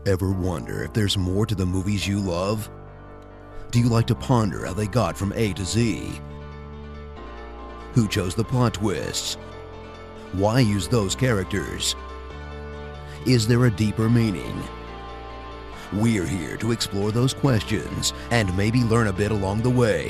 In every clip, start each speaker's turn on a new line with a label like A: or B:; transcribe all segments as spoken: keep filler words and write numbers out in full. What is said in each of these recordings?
A: Ever wonder if there's more to the movies you love? Do you like to ponder how they got from A to Z? Who chose the plot twists? Why use those characters? Is there a deeper meaning? We're here to explore those questions and maybe learn a bit along the way.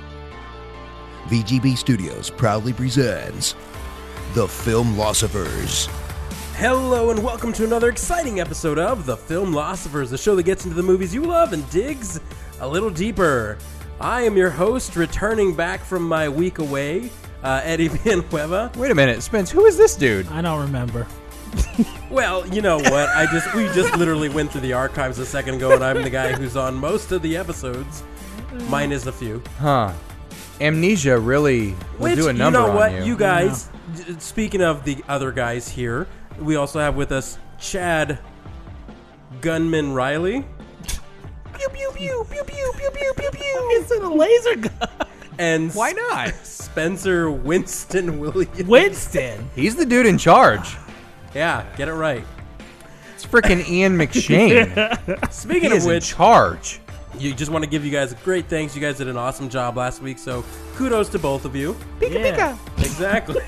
A: V G B Studios proudly presents The Filmlosophers.
B: Hello and welcome to another exciting episode of The Filmlosophers, the show that gets into the movies you love and digs a little deeper. I am your host, returning back from my week away, uh, Eddie Villanueva.
C: Wait a minute, Spence, who is this dude?
D: I don't remember.
B: Well, you know what? I just we just literally went through the archives a second ago, and I'm the guy who's on most of the episodes, minus a few.
C: Huh. Amnesia really will
B: Which,
C: do a number
B: you know what,
C: on you.
B: you guys, d- speaking of the other guys here, we also have with us Chad Gunman Riley.
D: Pew pew pew pew pew pew pew pew pew. It's in a laser gun.
B: And
C: Why not?
B: Spencer Winston Williams.
D: Winston.
C: He's the dude in charge.
B: Yeah, get it right.
C: It's freaking Ian McShane.
B: Speaking
C: He
B: of
C: is in
B: which,
C: charge.
B: you just want to give you guys a great thanks. You guys did an awesome job last week, so kudos to both of you.
D: Pika
C: Yeah.
D: pika.
B: Exactly.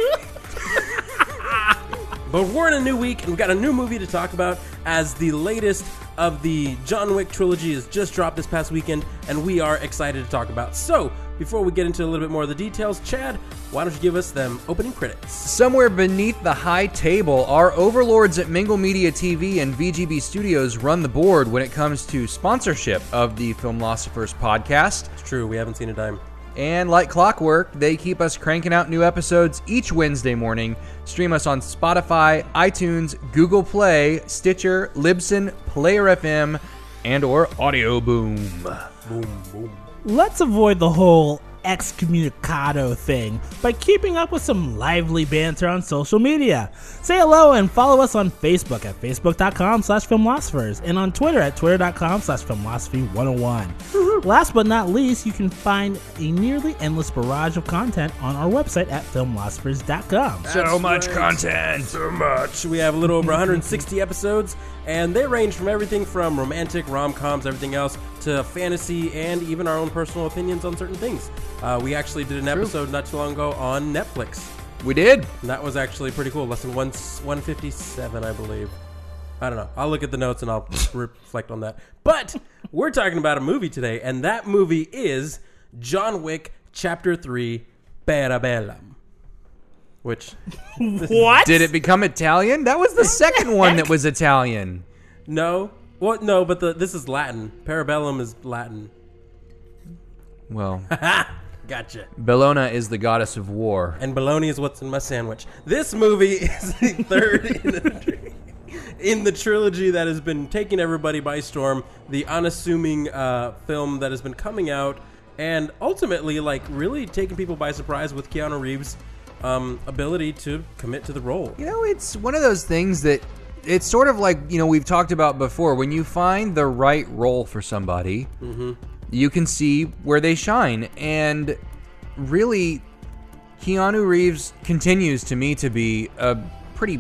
B: But we're in a new week, and we've got a new movie to talk about, as the latest of the John Wick trilogy has just dropped this past weekend, and we are excited to talk about. So, before we get into a little bit more of the details, Chad, why don't you give us them opening credits?
C: Somewhere beneath the high table, our overlords at Mingle Media T V and V G B Studios run the board when it comes to sponsorship of the Filmlosophers podcast.
B: It's true, we haven't seen a dime.
C: And like clockwork, they keep us cranking out new episodes each Wednesday morning. Stream us on Spotify, iTunes, Google Play, Stitcher, Libsyn, Player F M, and or Audio Boom.
B: Boom, boom.
D: Let's avoid the whole excommunicado thing by keeping up with some lively banter on social media. Say hello and follow us on Facebook at facebook.com slash filmlosophers and on Twitter at twitter.com slash filmlosophy101. Last but not least, you can find a nearly endless barrage of content on our website at filmlosophers dot com.
C: So much content.
B: So much. We have a little over one hundred sixty episodes, and they range from everything from romantic, rom-coms, everything else, to fantasy, and even our own personal opinions on certain things. Uh, we actually did an episode not too long ago on Netflix.
C: We did.
B: And that was actually pretty cool. Lesson one, one fifty-seven, I believe. I don't know. I'll look at the notes and I'll reflect on that. But we're talking about a movie today, and that movie is John Wick Chapter three, Parabellum. Which...
D: What?
C: Did it become Italian? That was the second one that was Italian.
B: No. Well, no, but the, this is Latin. Parabellum is Latin.
C: Well,
B: Gotcha.
C: Bellona is the goddess of war.
B: And bologna is what's in my sandwich. This movie is the third in the, in the trilogy that has been taking everybody by storm. The unassuming uh, film that has been coming out and ultimately, like, really taking people by surprise with Keanu Reeves' um, ability to commit to the role.
C: You know, it's one of those things that it's sort of like, you know, we've talked about before. When you find the right role for somebody, mm-hmm. you can see where they shine. And really, Keanu Reeves continues to me to be a pretty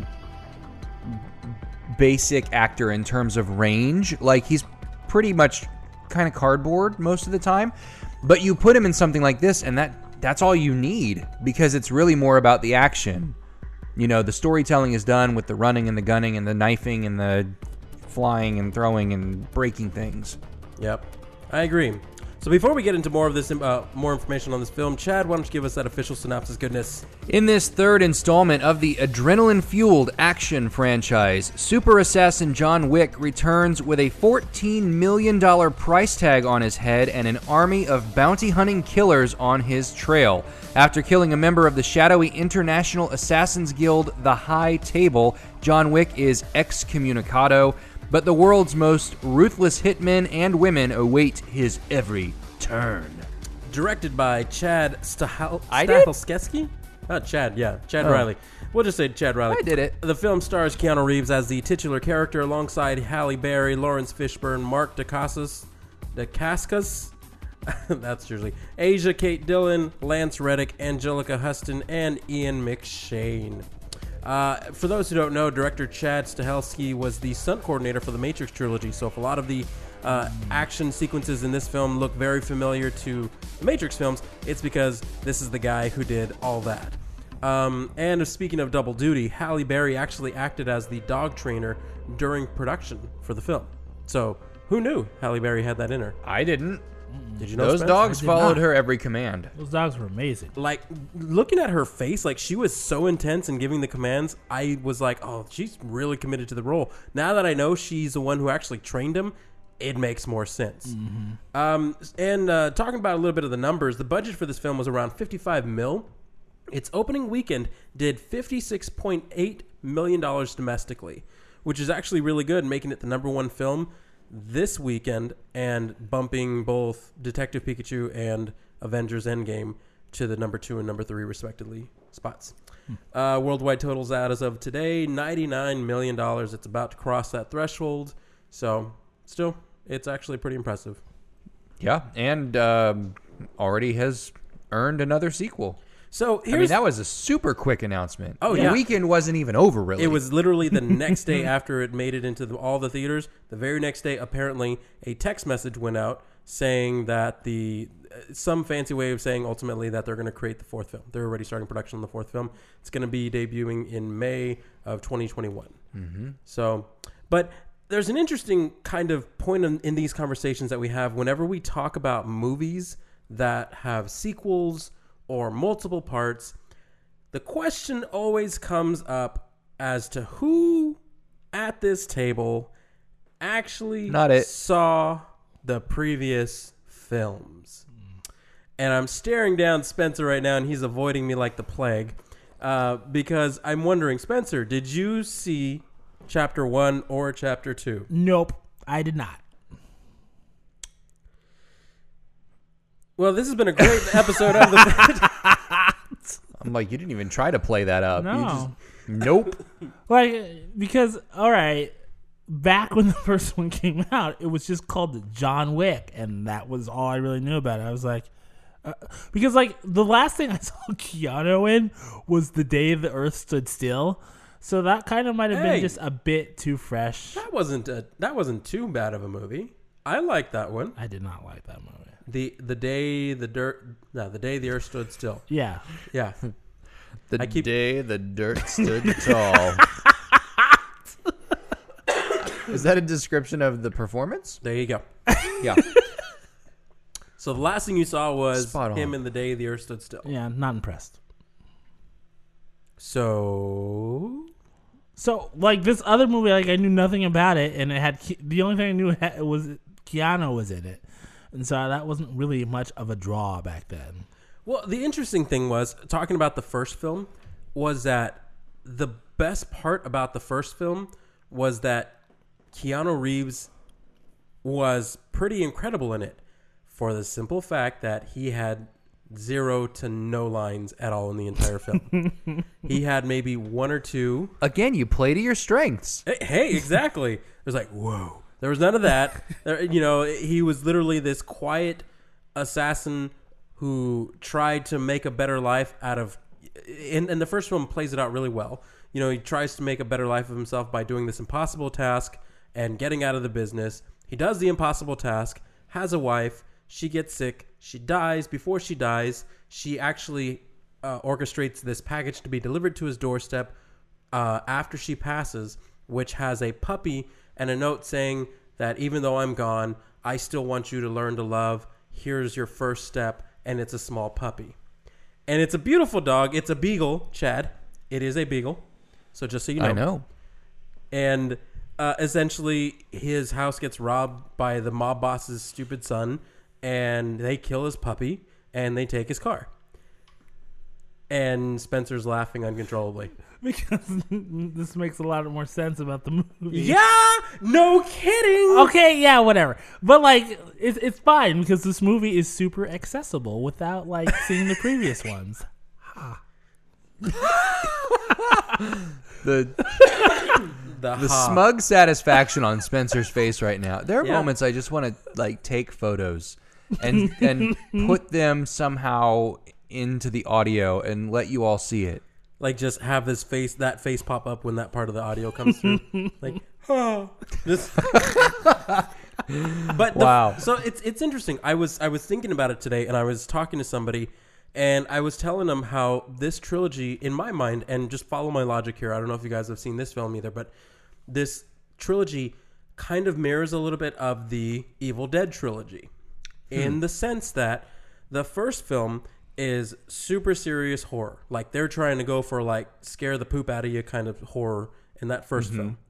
C: basic actor in terms of range. Like, he's pretty much kind of cardboard most of the time. But you put him in something like this, and that that's all you need, because it's really more about the action. You know, the storytelling is done with the running and the gunning and the knifing and the flying and throwing and breaking things.
B: Yep, I agree. So before we get into more of this, uh, more information on this film, Chad, why don't you give us that official synopsis goodness?
C: In this third installment of the adrenaline-fueled action franchise, super assassin John Wick returns with a fourteen million dollars price tag on his head and an army of bounty-hunting killers on his trail. After killing a member of the shadowy International Assassins Guild, the High Table, John Wick is excommunicado, but the world's most ruthless hitmen and women await his every turn.
B: Directed by Chad Stahal-
C: I did?
B: Stahelski? Not Chad, yeah. Chad
C: Oh.
B: Riley. We'll just say Chad Riley.
C: I did it.
B: The film stars Keanu Reeves as the titular character alongside Halle Berry, Lawrence Fishburne, Mark Dacascos, Dacascos, that's usually Asia Kate Dillon, Lance Reddick, Angelica Huston, and Ian McShane. Uh, for those who don't know, director Chad Stahelski was the stunt coordinator for the Matrix trilogy. So if a lot of the uh, action sequences in this film look very familiar to the Matrix films, it's because this is the guy who did all that. Um, and speaking of double duty, Halle Berry actually acted as the dog trainer during production for the film. So who knew Halle Berry had that in her?
C: I didn't.
B: Did you know
C: Those
B: Spencer?
C: dogs
D: I did
C: followed
D: not.
C: her every command.
D: Those dogs were amazing.
B: Like, looking at her face, like, she was so intense in giving the commands, I was like, oh, she's really committed to the role. Now that I know she's the one who actually trained him, it makes more sense. Mm-hmm. Um, and uh, talking about a little bit of the numbers, the budget for this film was around fifty-five mil. Its opening weekend did fifty-six point eight million dollars domestically, which is actually really good, making it the number one film this weekend and bumping both Detective Pikachu and Avengers Endgame to the number two and number three respectively spots. Hmm. Uh, worldwide totals out as of today, ninety-nine million dollars. It's about to cross that threshold. So still, it's actually pretty impressive.
C: Yeah, and um, already has earned another sequel.
B: So here's,
C: I mean, that was a super quick announcement.
B: Oh,
C: the
B: yeah.
C: weekend wasn't even over, really.
B: It was literally the next day after it made it into the, all the theaters. The very next day, apparently, a text message went out saying that the some fancy way of saying ultimately that they're going to create the fourth film. They're already starting production on the fourth film. It's going to be debuting in May of twenty twenty-one. Mm-hmm. So, but there's an interesting kind of point in, in these conversations that we have whenever we talk about movies that have sequels or multiple parts. The question always comes up as to who at this table actually
C: Not it.
B: saw the previous films. And I'm staring down Spencer right now, and he's avoiding me like the plague. Uh, because I'm wondering, Spencer, did you see chapter one or chapter two?
D: Nope, I did not.
B: Well, this has been a great episode of the...
C: I'm like, you didn't even try to play that up. You
D: No.
C: just, nope.
D: Like, because, all right, back when the first one came out, it was just called John Wick, and that was all I really knew about it. I was like, uh, because, like, the last thing I saw Keanu in was The Day the Earth Stood Still, so that kind of might have
B: Hey.
D: been just a bit too fresh.
B: That wasn't a, that wasn't too bad of a movie. I like that one.
D: I did not like that movie.
B: The the day the dirt no the day the earth stood still.
D: Yeah.
B: Yeah.
C: The
B: I keep-
C: day the dirt stood tall. Is that a description of the performance?
B: There you go.
C: Yeah.
B: So the last thing you saw was
C: Spot on.
B: him in the day the earth stood still.
D: Yeah, not impressed.
B: So
D: So, like, this other movie, like, I knew nothing about it, and it had, Ke- the only thing I knew it had, was Keanu was in it. And so that wasn't really much of a draw back then.
B: well, the interesting thing was talking about the first film was that the best part about the first film was that Keanu Reeves was pretty incredible in it for the simple fact that he had zero to no lines at all in the entire film. He had maybe one or two.
C: Again, you play to your strengths.
B: Hey, hey, exactly. It was like, whoa. There was none of that. There, you know, he was literally this quiet assassin who tried to make a better life out of... And, and the first film plays it out really well. You know, he tries to make a better life of himself by doing this impossible task and getting out of the business. He does the impossible task, has a wife, she gets sick, she dies. Before she dies, she actually uh, orchestrates this package to be delivered to his doorstep uh, after she passes, which has a puppy and a note saying that even though I'm gone, I still want you to learn to love. Here's your first step, and it's a small puppy. And it's a beautiful dog. It's a beagle, Chad. It is a beagle. So just so you know.
C: I know.
B: And uh, essentially, his house gets robbed by the mob boss's stupid son, and they kill his puppy, and they take his car. And Spencer's laughing uncontrollably.
D: Because this makes a lot more sense about the movie.
B: Yeah! No kidding!
D: Okay, yeah, whatever. But, like, it's, it's fine because this movie is super accessible without, like, seeing the previous ones.
C: The
B: The,
C: the
B: ha.
C: smug satisfaction on Spencer's face right now. There are
B: Yeah.
C: moments I just want to like take photos and and put them somehow into the audio and let you all see it.
B: like just have this face, that face pop up when that part of the audio comes through. Like, oh, just. But the,
C: Wow.
B: So it's it's interesting. I was I was thinking about it today, and I was talking to somebody, and I was telling them how this trilogy, in my mind, and just follow my logic here. I don't know if you guys have seen this film either, but this trilogy kind of mirrors a little bit of the Evil Dead trilogy, hmm. in the sense that the first film is super serious horror. Like they're trying to go for like scare the poop out of you kind of horror in that first mm-hmm. film.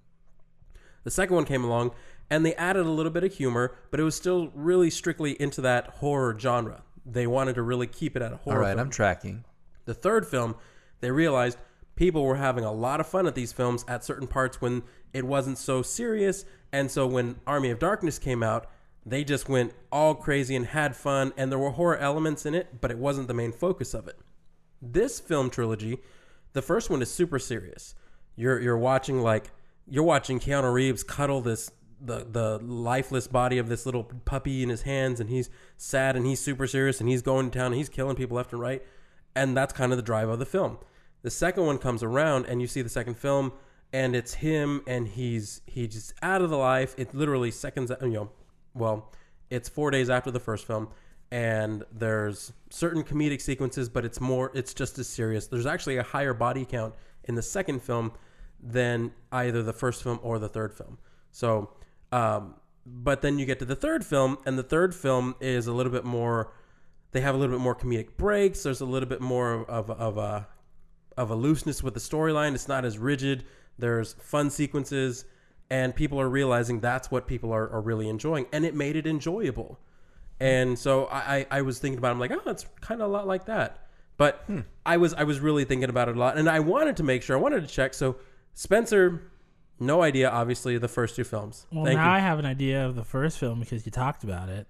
B: The second one came along, and they added a little bit of humor, but it was still really strictly into that horror genre. They wanted to really keep it at a horror
C: All right,
B: film.
C: I'm tracking.
B: The third film, they realized people were having a lot of fun at these films at certain parts when it wasn't so serious. And so when Army of Darkness came out, they just went all crazy and had fun, and there were horror elements in it, but it wasn't the main focus of it. This film trilogy, the first one is super serious. You're you're watching like you're watching Keanu Reeves cuddle this the the lifeless body of this little puppy in his hands, and he's sad and he's super serious and he's going to town and he's killing people left and right, and that's kind of the drive of the film. The second one comes around, and you see the second film, and it's him, and he's he's just out of the life. It literally seconds, you know, well, it's four days after the first film, and there's certain comedic sequences, but it's more, it's just as serious. There's actually a higher body count in the second film than either the first film or the third film. So, um, but then you get to the third film, and the third film is a little bit more, they have a little bit more comedic breaks. There's a little bit more of, of a, of a looseness with the storyline. It's not as rigid. There's fun sequences, and people are realizing that's what people are, are really enjoying, and it made it enjoyable. And so I, I, I was thinking about it. I'm like, oh, it's kind of a lot like that. But hmm. I was I was really thinking about it a lot, and I wanted to make sure. I wanted to check. So Spencer, no idea, obviously, of the first two films.
D: Well,
B: Thank
D: now
B: you.
D: I have an idea of the first film because you talked about it.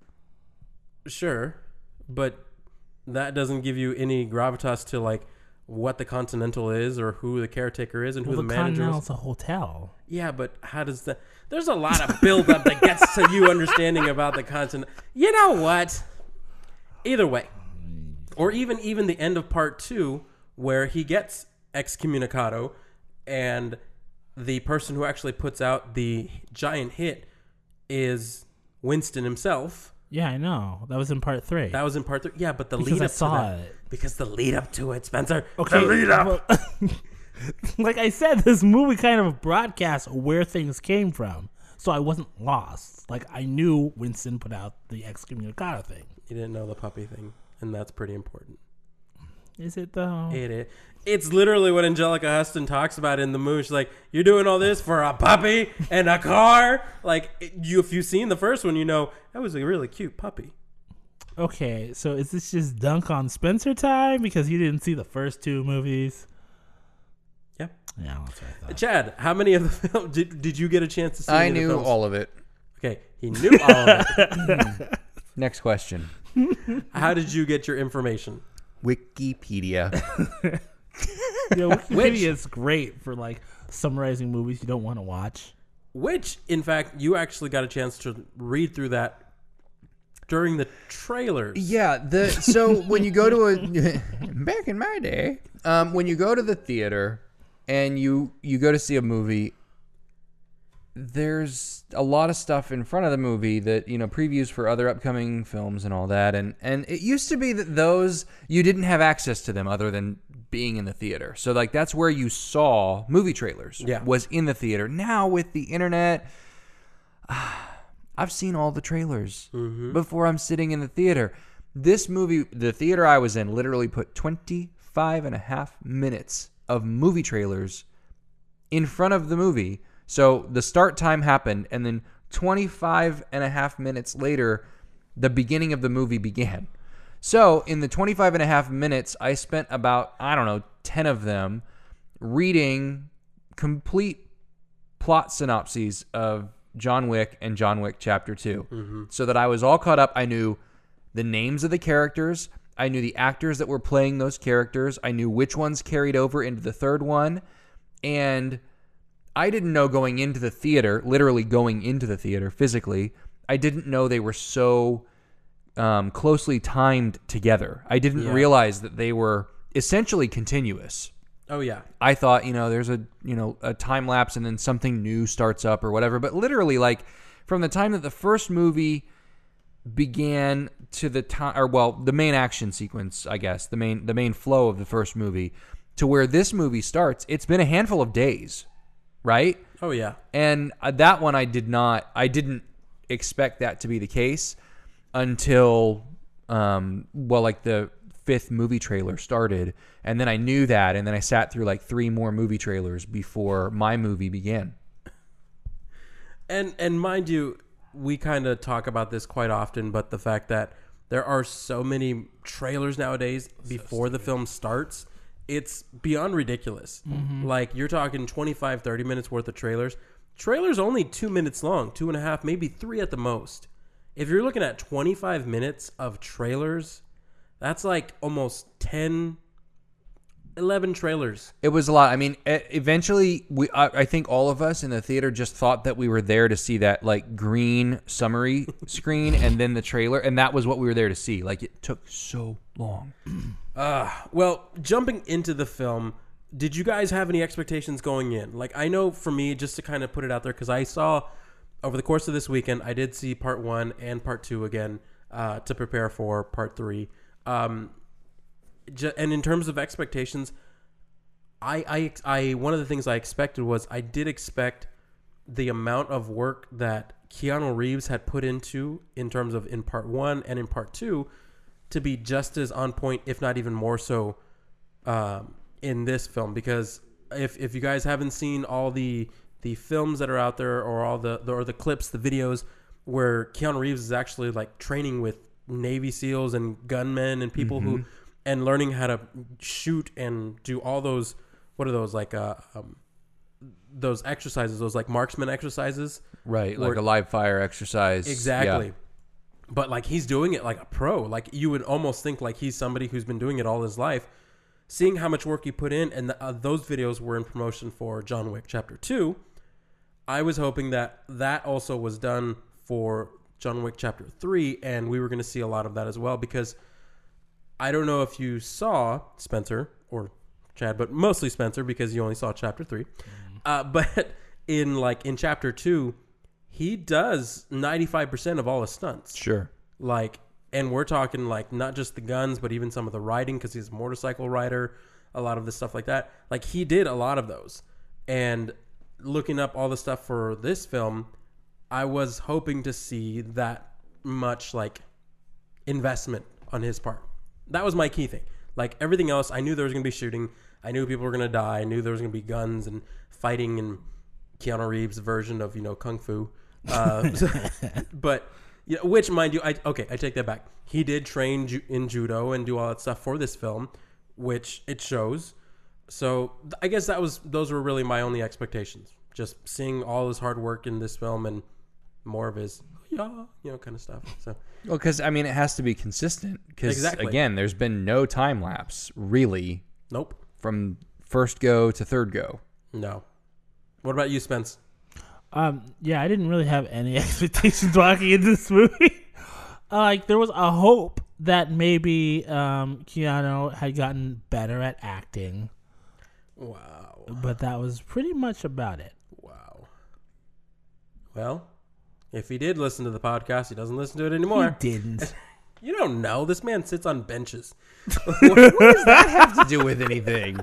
B: Sure, but that doesn't give you any gravitas to like what the Continental is or who the caretaker is and
D: well,
B: who the,
D: the
B: manager is.
D: Continental's a hotel.
B: Yeah, but how does that... There's a lot of buildup that gets to you understanding about the Continental. You know what? Either way. Or even, even the end of part two, where he gets excommunicado, and the person who actually puts out the giant hit is Winston himself.
D: Yeah, I know. That was in part three.
B: That was in part three. Yeah, but the
D: because
B: lead
D: I
B: up
D: saw
B: to that...
D: it.
B: Because the lead up to it, Spencer.
D: Okay,
B: the lead up.
D: Well, like I said, this movie kind of broadcasts where things came from, so I wasn't lost. Like, I knew Winston put out the excommunicado thing.
B: You didn't know the puppy thing, and that's pretty important.
D: Is it, though?
B: It is. It's literally what Angelica Huston talks about in the movie. She's like, you're doing all this for a puppy and a car? Like, you, if you've seen the first one, you know, that was a really cute puppy.
D: Okay, so is this just dunk on Spencer time because you didn't see the first two movies?
B: Yeah.
D: Yeah, that's what I thought.
B: Chad, how many of the film did, did you get a chance to see?
C: I knew all of it.
B: Okay, he knew all of it.
C: Next question.
B: How did you get your information?
C: Wikipedia.
D: You know, Wikipedia is great for like summarizing movies you don't want to watch.
B: Which, in fact, you actually got a chance to read through that during the trailers.
C: Yeah, the so when you go to a back in my day, um, when you go to the theater and you you go to see a movie, there's a lot of stuff in front of the movie that, you know, previews for other upcoming films and all that, and and it used to be that those you didn't have access to them other than being in the theater. So like that's where you saw movie trailers.
B: Yeah.
C: Was in the theater. Now with the internet, uh, I've seen all the trailers mm-hmm. before I'm sitting in the theater. This movie, the theater I was in, literally put twenty-five and a half minutes of movie trailers in front of the movie. So the start time happened, and then twenty-five and a half minutes later, the beginning of the movie began. So in the twenty-five and a half minutes, I spent about, I don't know, ten of them reading complete plot synopses of John Wick and John Wick Chapter two. Mm-hmm. So that I was all caught up. I knew the names of the characters. I knew the actors that were playing those characters. I knew which ones carried over into the third one. And I didn't know going into the theater, literally going into the theater physically, I didn't know they were so um, closely timed together. I didn't
B: yeah.
C: realize that they were essentially continuous.
B: Oh yeah.
C: I thought, you know, there's a, you know, a time lapse and then something new starts up or whatever. But literally, like, from the time that the first movie began to the time, or well, the main action sequence, I guess, the main the main flow of the first movie to where this movie starts, it's been a handful of days, right?
B: Oh yeah.
C: And uh, that one I did not, I didn't expect that to be the case until, um, well, like the fifth movie trailer started, and then I knew that, and then I sat through like three more movie trailers before my movie began.
B: And and mind you, we kind of talk about this quite often, but the fact that there are so many trailers nowadays before the film starts, it's beyond ridiculous. Mm-hmm. Like, you're talking twenty-five, thirty minutes worth of trailers. Trailers only two minutes long, two and a half, maybe three at the most. If you're looking at twenty-five minutes of trailers, that's like almost ten, eleven trailers.
C: It was a lot. I mean, e- eventually, we I, I think all of us in the theater just thought that we were there to see that like green summary screen and then the trailer, and that was what we were there to see. Like, it took so long.
B: Uh, well, jumping into the film, did you guys have any expectations going in? Like, I know for me, just to kind of put it out there, because I saw over the course of this weekend, I did see part one and part two again uh, to prepare for part three. Um, j- and in terms of expectations, I, I, I, one of the things I expected was I did expect the amount of work that Keanu Reeves had put into in terms of in part one and in part two to be just as on point, if not even more so, um, in this film. Because if if you guys haven't seen all the the films that are out there, or all the, the or the clips, the videos where Keanu Reeves is actually like training with Navy SEALs and gunmen and people mm-hmm. who and learning how to shoot and do all those, what are those, like uh um, those exercises, those like marksman exercises,
C: right?
B: where,
C: like a live fire exercise.
B: Exactly.
C: Yeah.
B: But like, he's doing it like a pro. Like, you would almost think like he's somebody who's been doing it all his life. Seeing how much work he put in, and the, uh, those videos were in promotion for John Wick Chapter two. I was hoping that that also was done for John Wick Chapter three, and we were going to see a lot of that as well, because I don't know if you saw Spencer or Chad, but mostly Spencer, because you only saw Chapter three. Mm. Uh, but in like in Chapter two, he does ninety-five percent of all his stunts.
C: Sure.
B: Like, and we're talking like not just the guns, but even some of the riding, because he's a motorcycle rider, a lot of the stuff like that. Like, he did a lot of those. And looking up all the stuff for this film, I was hoping to see that much like investment on his part. That was my key thing. Like, everything else, I knew there was going to be shooting. I knew people were going to die. I knew there was going to be guns and fighting and Keanu Reeves' version of, you know, Kung Fu. Uh, but, you know, which, mind you, I okay, I take that back. He did train ju- in judo and do all that stuff for this film, which it shows. So I guess that was those were really my only expectations. Just seeing all his hard work in this film and more of his, yeah, you know, kind of stuff. So,
C: well, because I mean, it has to be consistent. Because
B: exactly.
C: Again, there's been no time lapse really.
B: Nope.
C: From first go to third go.
B: No. What about you, Spence?
D: Um, yeah, I didn't really have any expectations walking into this movie. uh, like, there was a hope that maybe um, Keanu had gotten better at acting.
B: Wow.
D: But that was pretty much about it.
B: Wow. Well, if he did listen to the podcast, he doesn't listen to it anymore.
D: He didn't.
B: You don't know. This man sits on benches.
C: what, what does that have to do with anything?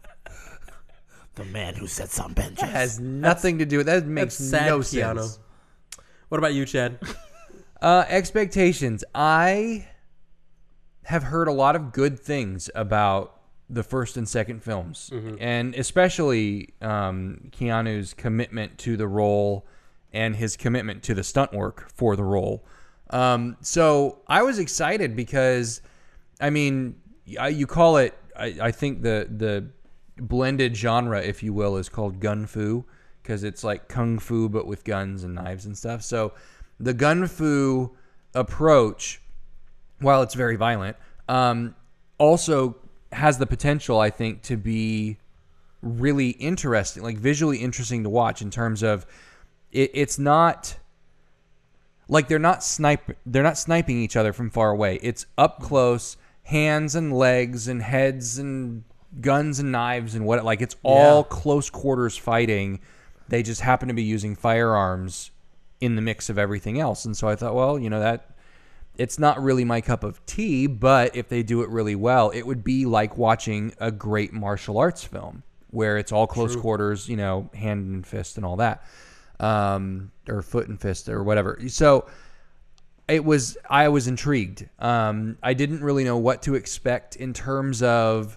D: The man who sits on benches.
C: That has nothing to do with that. Makes
B: sad,
C: no
B: Keanu.
C: sense.
B: What about you, Chad?
C: Uh, expectations. I have heard a lot of good things about the first and second films, mm-hmm. and especially um, Keanu's commitment to the role and his commitment to the stunt work for the role. Um, so I was excited because, I mean, you call it, I, I think the the blended genre, if you will, is called gun fu, because it's like kung fu but with guns and knives and stuff. So the gun fu approach, while it's very violent, um, also has the potential, I think, to be really interesting, like visually interesting to watch in terms of it, it's not like they're not snipe they're not sniping each other from far away. It's up close, hands and legs and heads and guns and knives and what like it's all
B: Yeah.
C: close quarters fighting. They just happen to be using firearms in the mix of everything else. And so I thought, well, you know, that it's not really my cup of tea, but if they do it really well, it would be like watching a great martial arts film where it's all close
B: True.
C: quarters, you know, hand and fist and all that, um, or foot and fist or whatever. So it was, I was intrigued. Um, I didn't really know what to expect in terms of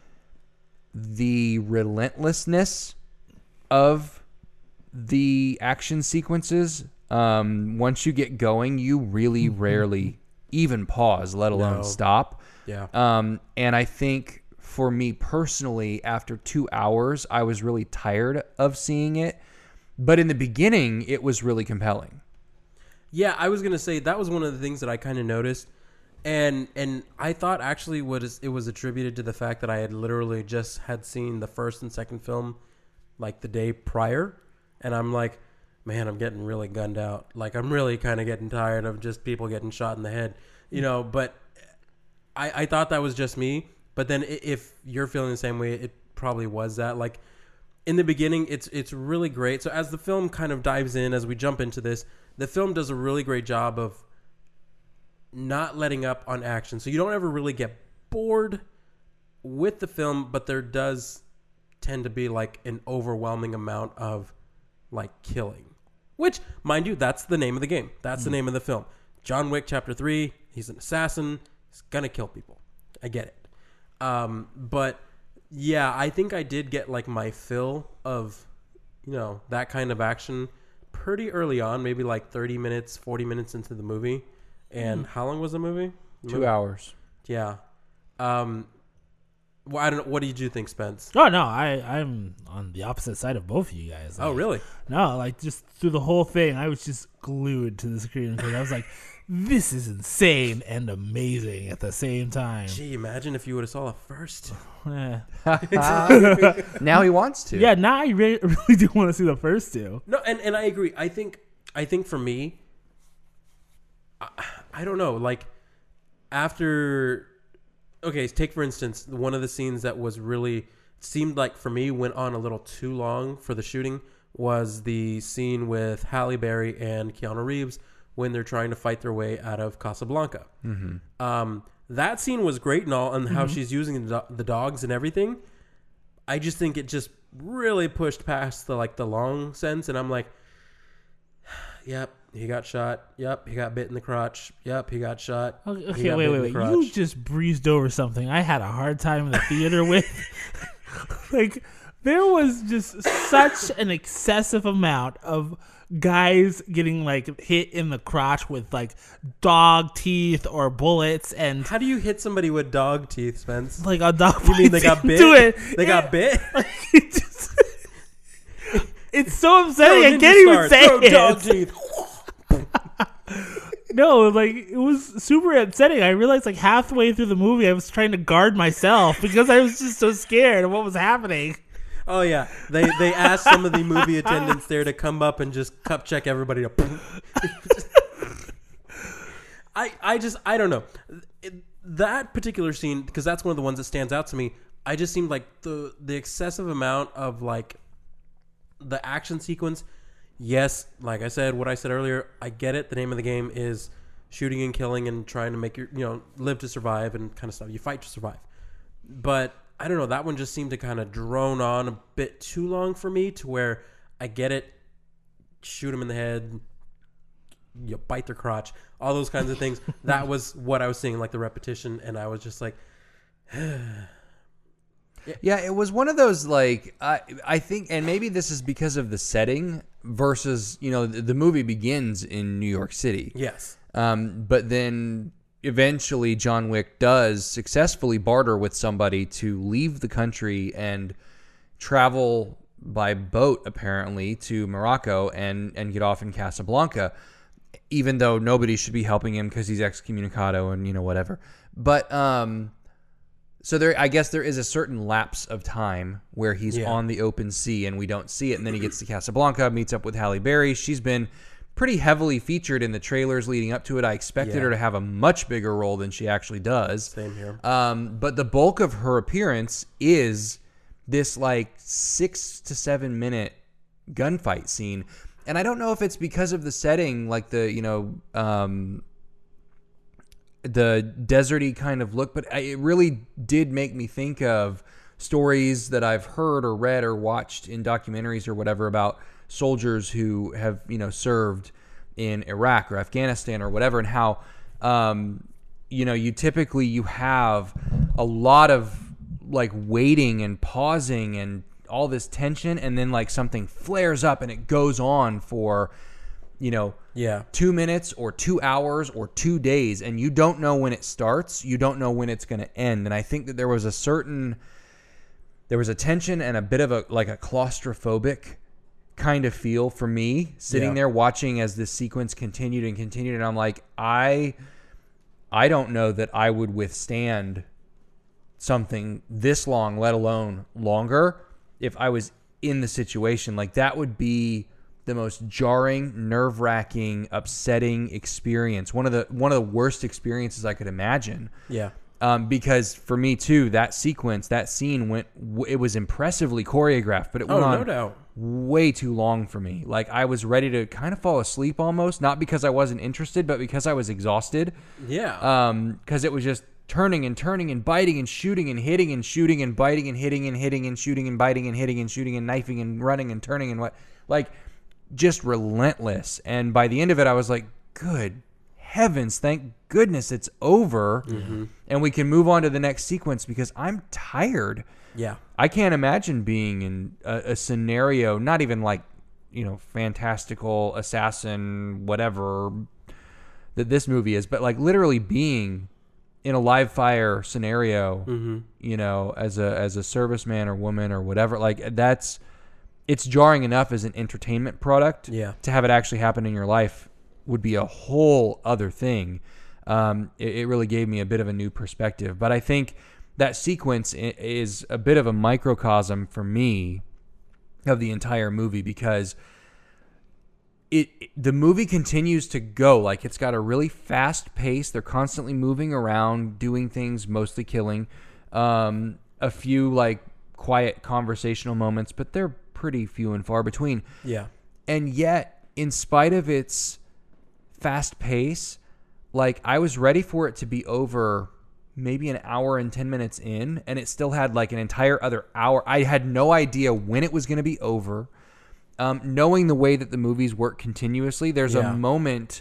C: the relentlessness of the action sequences. Um, once you get going, you really rarely even pause, let alone
B: No.
C: stop.
B: Yeah.
C: Um, and I think for me personally, after two hours, I was really tired of seeing it. But in the beginning, it was really compelling.
B: Yeah, I was gonna say that was one of the things that I kind of noticed, and and I thought actually what is it was attributed to the fact that I had literally just had seen the first and second film like the day prior, and I'm like, man, I'm getting really gunned out. Like I'm really kind of getting tired of just people getting shot in the head, you know. But I I thought that was just me. But then i- if you're feeling the same way, it probably was that. Like in the beginning, it's it's really great. So as the film kind of dives in, as we jump into this. The film does a really great job of not letting up on action. So you don't ever really get bored with the film, but there does tend to be like an overwhelming amount of like killing. Which, mind you, that's the name of the game. That's mm. the name of the film. John Wick Chapter three, he's an assassin. He's gonna kill people. I get it. Um, but yeah, I think I did get like my fill of, you know, that kind of action pretty early on, maybe like thirty minutes, forty minutes into the movie. And mm. how long was the movie? The
C: Two
B: movie?
C: hours.
B: Yeah. Um, well, I don't know. What did you think, Spence?
D: Oh, no, I, I'm on the opposite side of both of you guys. Like,
B: Oh, really?
D: No, like just through the whole thing, I was just glued to the screen because I was like, this is insane and amazing at the same time.
B: Gee, imagine if you would have saw it first.
D: Eh.
C: Now he wants to.
D: Yeah, now I re- really do want to see the first two.
B: No, and, and I agree. I think I think for me, I, I don't know. Like after, okay, take for instance one of the scenes that was really seemed like for me went on a little too long for the shooting was the scene with Halle Berry and Keanu Reeves when they're trying to fight their way out of Casablanca.
C: Mm-hmm.
B: Um, that scene was great and all, and how
D: Mm-hmm.
B: she's using the, do- the dogs and everything. I just think it just really pushed past the like the long sense, and I'm like, yep, he got shot. Yep, he got bit in the crotch. Yep, he got shot.
D: Okay,
B: He
D: okay
B: got
D: wait,
B: bit
D: wait,
B: in
D: wait.
B: the crotch.
D: You just breezed over something I had a hard time in the theater with. Like, there was just such an excessive amount of guys getting like hit in the crotch with like dog teeth or bullets, and
B: How do you hit somebody with dog teeth, Spence?
D: like a dog.
B: You mean they got
D: bites
B: bit?
D: into It.
B: They got
D: It-
B: bit?
D: Like, it just, it's so upsetting.
B: Throw
D: I
B: ninja
D: can't even
B: stars,
D: say
B: throw
D: it.
B: dog teeth.
D: No, like it was super upsetting. I realized like halfway through the movie, I was trying to guard myself because I was just so scared of what was happening.
B: Oh yeah, they they asked some of the movie attendants there to come up and just cup check everybody up. I I just I don't know it, that particular scene because that's one of the ones that stands out to me. I just seemed like the the excessive amount of like the action sequence. Yes, like I said, what I said earlier, I get it. The name of the game is shooting and killing and trying to make your you know live to survive and kind of stuff. You fight to survive, but I don't know. That one just seemed to kind of drone on a bit too long for me to where I get it. Shoot them in the head. You bite their crotch. All those kinds of things. That was what I was seeing, like the repetition. And I was just like...
C: Yeah, it was one of those like I I think, and maybe this is because of the setting versus you know the, the movie begins in New York City.
B: Yes.
C: Um, but then eventually John Wick does successfully barter with somebody to leave the country and travel by boat apparently to Morocco and and get off in Casablanca, even though nobody should be helping him because he's excommunicado and you know whatever. But um. So there, I guess there is a certain lapse of time where he's
B: Yeah.
C: on the open sea and we don't see it. And then he gets to Casablanca, meets up with Halle Berry. She's been pretty heavily featured in the trailers leading up to it. I expected
B: Yeah.
C: her to have a much bigger role than she actually does.
B: Same here.
C: Um, but the bulk of her appearance is this like six to seven minute gunfight scene. And I don't know if it's because of the setting, like the, you know, um, the deserty kind of look, but it really did make me think of stories that I've heard or read or watched in documentaries or whatever about soldiers who have, you know, served in Iraq or Afghanistan or whatever, and how, um, you know, you typically you have a lot of like waiting and pausing and all this tension, and then like something flares up and it goes on for, you know,
B: Yeah.
C: two minutes or two hours or two days, and you don't know when it starts. You don't know when it's going to end. And I think that there was a certain, there was a tension and a bit of a, like a claustrophobic kind of feel for me sitting
B: Yeah.
C: there watching as this sequence continued and continued. And I'm like, I, I don't know that I would withstand something this long, let alone longer, if I was in the situation. Like, that would be the most jarring, nerve-wracking, upsetting experience. One of the one of the worst experiences I could imagine.
B: Yeah.
C: Um, because for me too, that sequence, that scene went. It was impressively choreographed, but it
B: Oh,
C: went
B: no
C: on
B: doubt.
C: way too long for me. Like, I was ready to kind of fall asleep almost, not because I wasn't interested, but because I was exhausted.
B: Yeah.
C: Um, because it was just turning and turning and biting and shooting and hitting and shooting and biting and hitting and hitting and shooting and biting and hitting and shooting and knifing and running and turning and what, like, just relentless. And by the end of it, I was like, good heavens, thank goodness it's over,
B: Mm-hmm.
C: and we can move on to the next sequence, because I'm tired.
B: yeah.
C: I can't imagine being in a, a scenario, not even like, you know, fantastical assassin, whatever that this movie is, but like literally being in a live fire scenario,
B: Mm-hmm.
C: you know, as a as a serviceman or woman or whatever. Like, that's, it's jarring enough as an entertainment product.
B: Yeah.
C: To have it actually happen in your life would be a whole other thing. Um, it, it really gave me a bit of a new perspective. But I think that sequence i- is a bit of a microcosm for me of the entire movie, because it the movie continues to go. Like, it's got a really fast pace. They're constantly moving around, doing things, mostly killing. Um, a few like quiet conversational moments, but they're pretty few and far between.
B: Yeah.
C: And yet, in spite of its fast pace, like, I was ready for it to be over maybe an hour and ten minutes in, and it still had like an entire other hour. I had no idea when it was going to be over. Um, knowing the way that the movies work continuously, there's
B: Yeah.
C: a moment,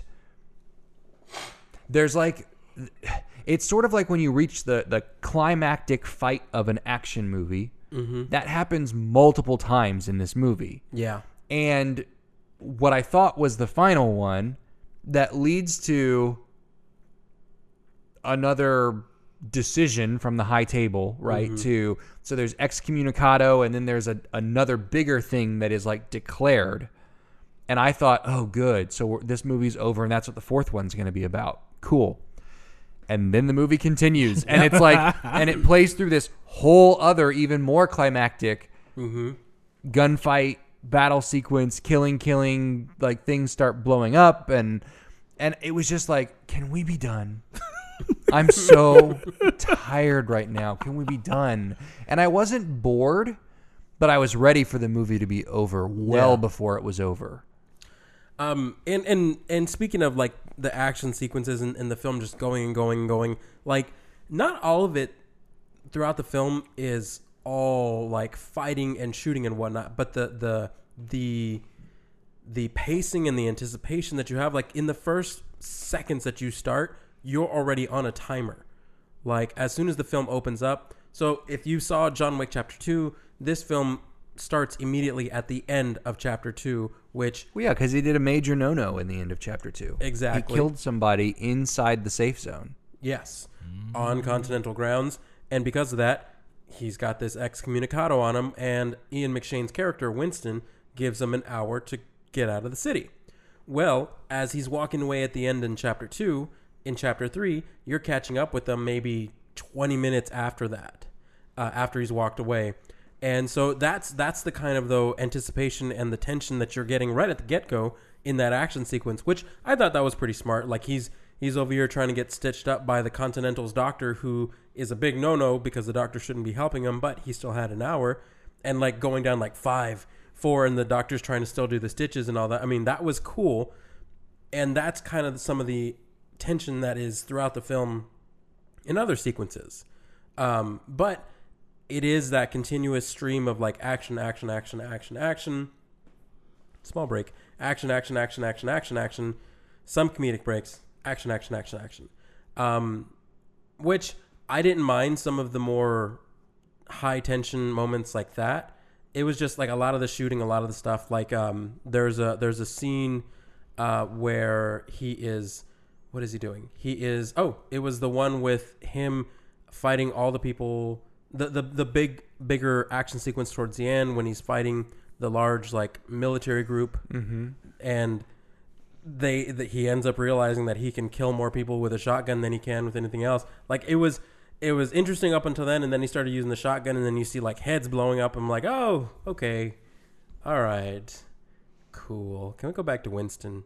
C: there's like, it's sort of like when you reach the, the climactic fight of an action movie.
B: Mm-hmm.
C: That happens multiple times in this movie.
B: Yeah.
C: And what I thought was the final one that leads to another decision from the high table, right?
B: Mm-hmm.
C: To so there's excommunicado, and then there's a, another bigger thing that is like declared. And I thought, oh, good. So we're, this movie's over, and that's what the fourth one's going to be about. Cool. And then the movie continues, and it's like, and it plays through this whole other, even more climactic
B: Mm-hmm.
C: gunfight battle sequence, killing, killing, like things start blowing up, and and it was just like, can we be done? I'm so tired right now. Can we be done? And I wasn't bored, but I was ready for the movie to be over well
B: Yeah.
C: before it was over.
B: Um, and, and, and speaking of like the action sequences and, and the film just going and going and going, like, not all of it throughout the film is all like fighting and shooting and whatnot, but the, the, the, the pacing and the anticipation that you have, like in the first seconds that you start, you're already on a timer. Like, as soon as the film opens up. So if you saw John Wick Chapter two, this film starts immediately at the end of Chapter two, which
C: Well, yeah, because he did a major no-no in the end of chapter two.
B: Exactly.
C: He killed somebody inside the safe zone.
B: Yes, on continental grounds. And because of that, he's got this excommunicado on him, and Ian McShane's character, Winston, gives him an hour to get out of the city. Well, as he's walking away at the end in Chapter two, in Chapter three, you're catching up with him maybe twenty minutes after that, uh, after he's walked away. And so that's that's the kind of, though, anticipation and the tension that you're getting right at the get-go in that action sequence, which I thought that was pretty smart. Like he's he's over here trying to get stitched up by the Continental's doctor, who is a big no-no because the doctor shouldn't be helping him, but he still had an hour, and like going down like five, four, and the doctor's trying to still do the stitches and all that. I mean, that was cool, and that's kind of some of the tension that is throughout the film in other sequences. Um, but it is that continuous stream of like action, action, action, action, action. Small break. Action, action, action, action, action, action. Some comedic breaks. Action, action, action, action. Um, which I didn't mind some of the more high tension moments like that. It was just like a lot of the shooting, a lot of the stuff. Like um, there's a there's a scene uh, where he is. What is he doing? He is. Oh, it was the one with him fighting all the people. The the the big bigger action sequence towards the end when he's fighting the large like military group, mm-hmm. and they that he ends up realizing that he can kill more people with a shotgun than he can with anything else. Like it was it was interesting up until then, and then he started using the shotgun, and then you see like heads blowing up. I'm like, oh, okay, all right, cool. Can we go back to Winston?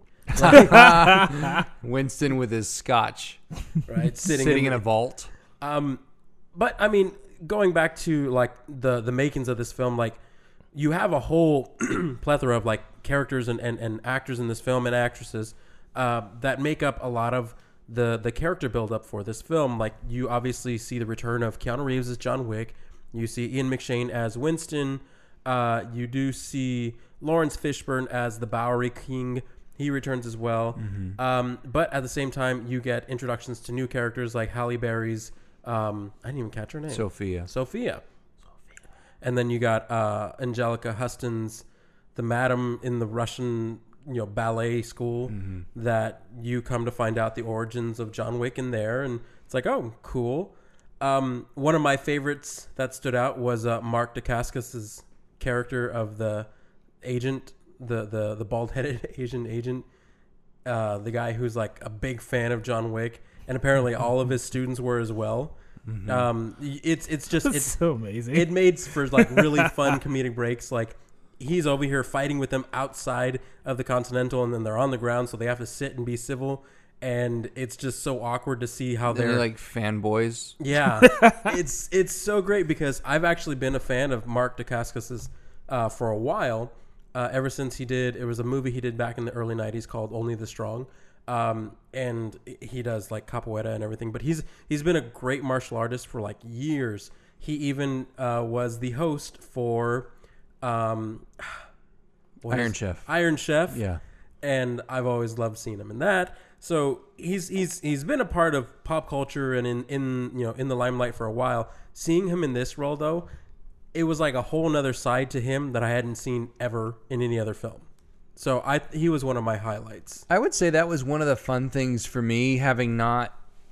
C: Winston with his scotch,
B: right, sitting,
C: sitting in,
B: in
C: a vault.
B: Um, but I mean, going back to like the the makings of this film, like. You have a whole plethora of like characters and, and, and actors in this film and actresses uh, that make up a lot of the, the character buildup for this film. Like you obviously see the return of Keanu Reeves as John Wick. You see Ian McShane as Winston. Uh, you do see Lawrence Fishburne as the Bowery King. He returns as well. Mm-hmm. Um, but at the same time, you get introductions to new characters like Halle Berry's. Um, I didn't even catch her name.
C: Sophia.
B: Sophia. And then you got uh, Angelica Huston's the madam in the Russian, you know, ballet school mm-hmm. that you come to find out the origins of John Wick in there. And it's like, oh, cool. Um, one of my favorites that stood out was uh, Mark Dacascos' character of the agent, the, the, the bald-headed Asian agent, uh, the guy who's like a big fan of John Wick. And apparently all of his students were as well. Mm-hmm. Um, it's it's just
D: That's
B: it's
D: so amazing.
B: It made for like really fun comedic breaks. Like he's over here fighting with them outside of the Continental, and then they're on the ground, so they have to sit and be civil. And it's just so awkward to see how they're,
C: they're like fanboys.
B: Yeah, it's it's so great because I've actually been a fan of Mark Dacascos' uh, for a while. Uh, ever since he did, it was a movie he did back in the early nineties called Only the Strong. Um, and he does like capoeira and everything, but he's, he's been a great martial artist for like years. He even, uh, was the host for, um,
C: Iron
B: is,
C: Chef,
B: Iron Chef.
C: Yeah.
B: And I've always loved seeing him in that. So he's, he's, he's been a part of pop culture and in, in, you know, in the limelight for a while. Seeing him in this role though, it was like a whole nother side to him that I hadn't seen ever in any other film. So I he was one of my highlights.
C: I would say that was one of the fun things for me, having not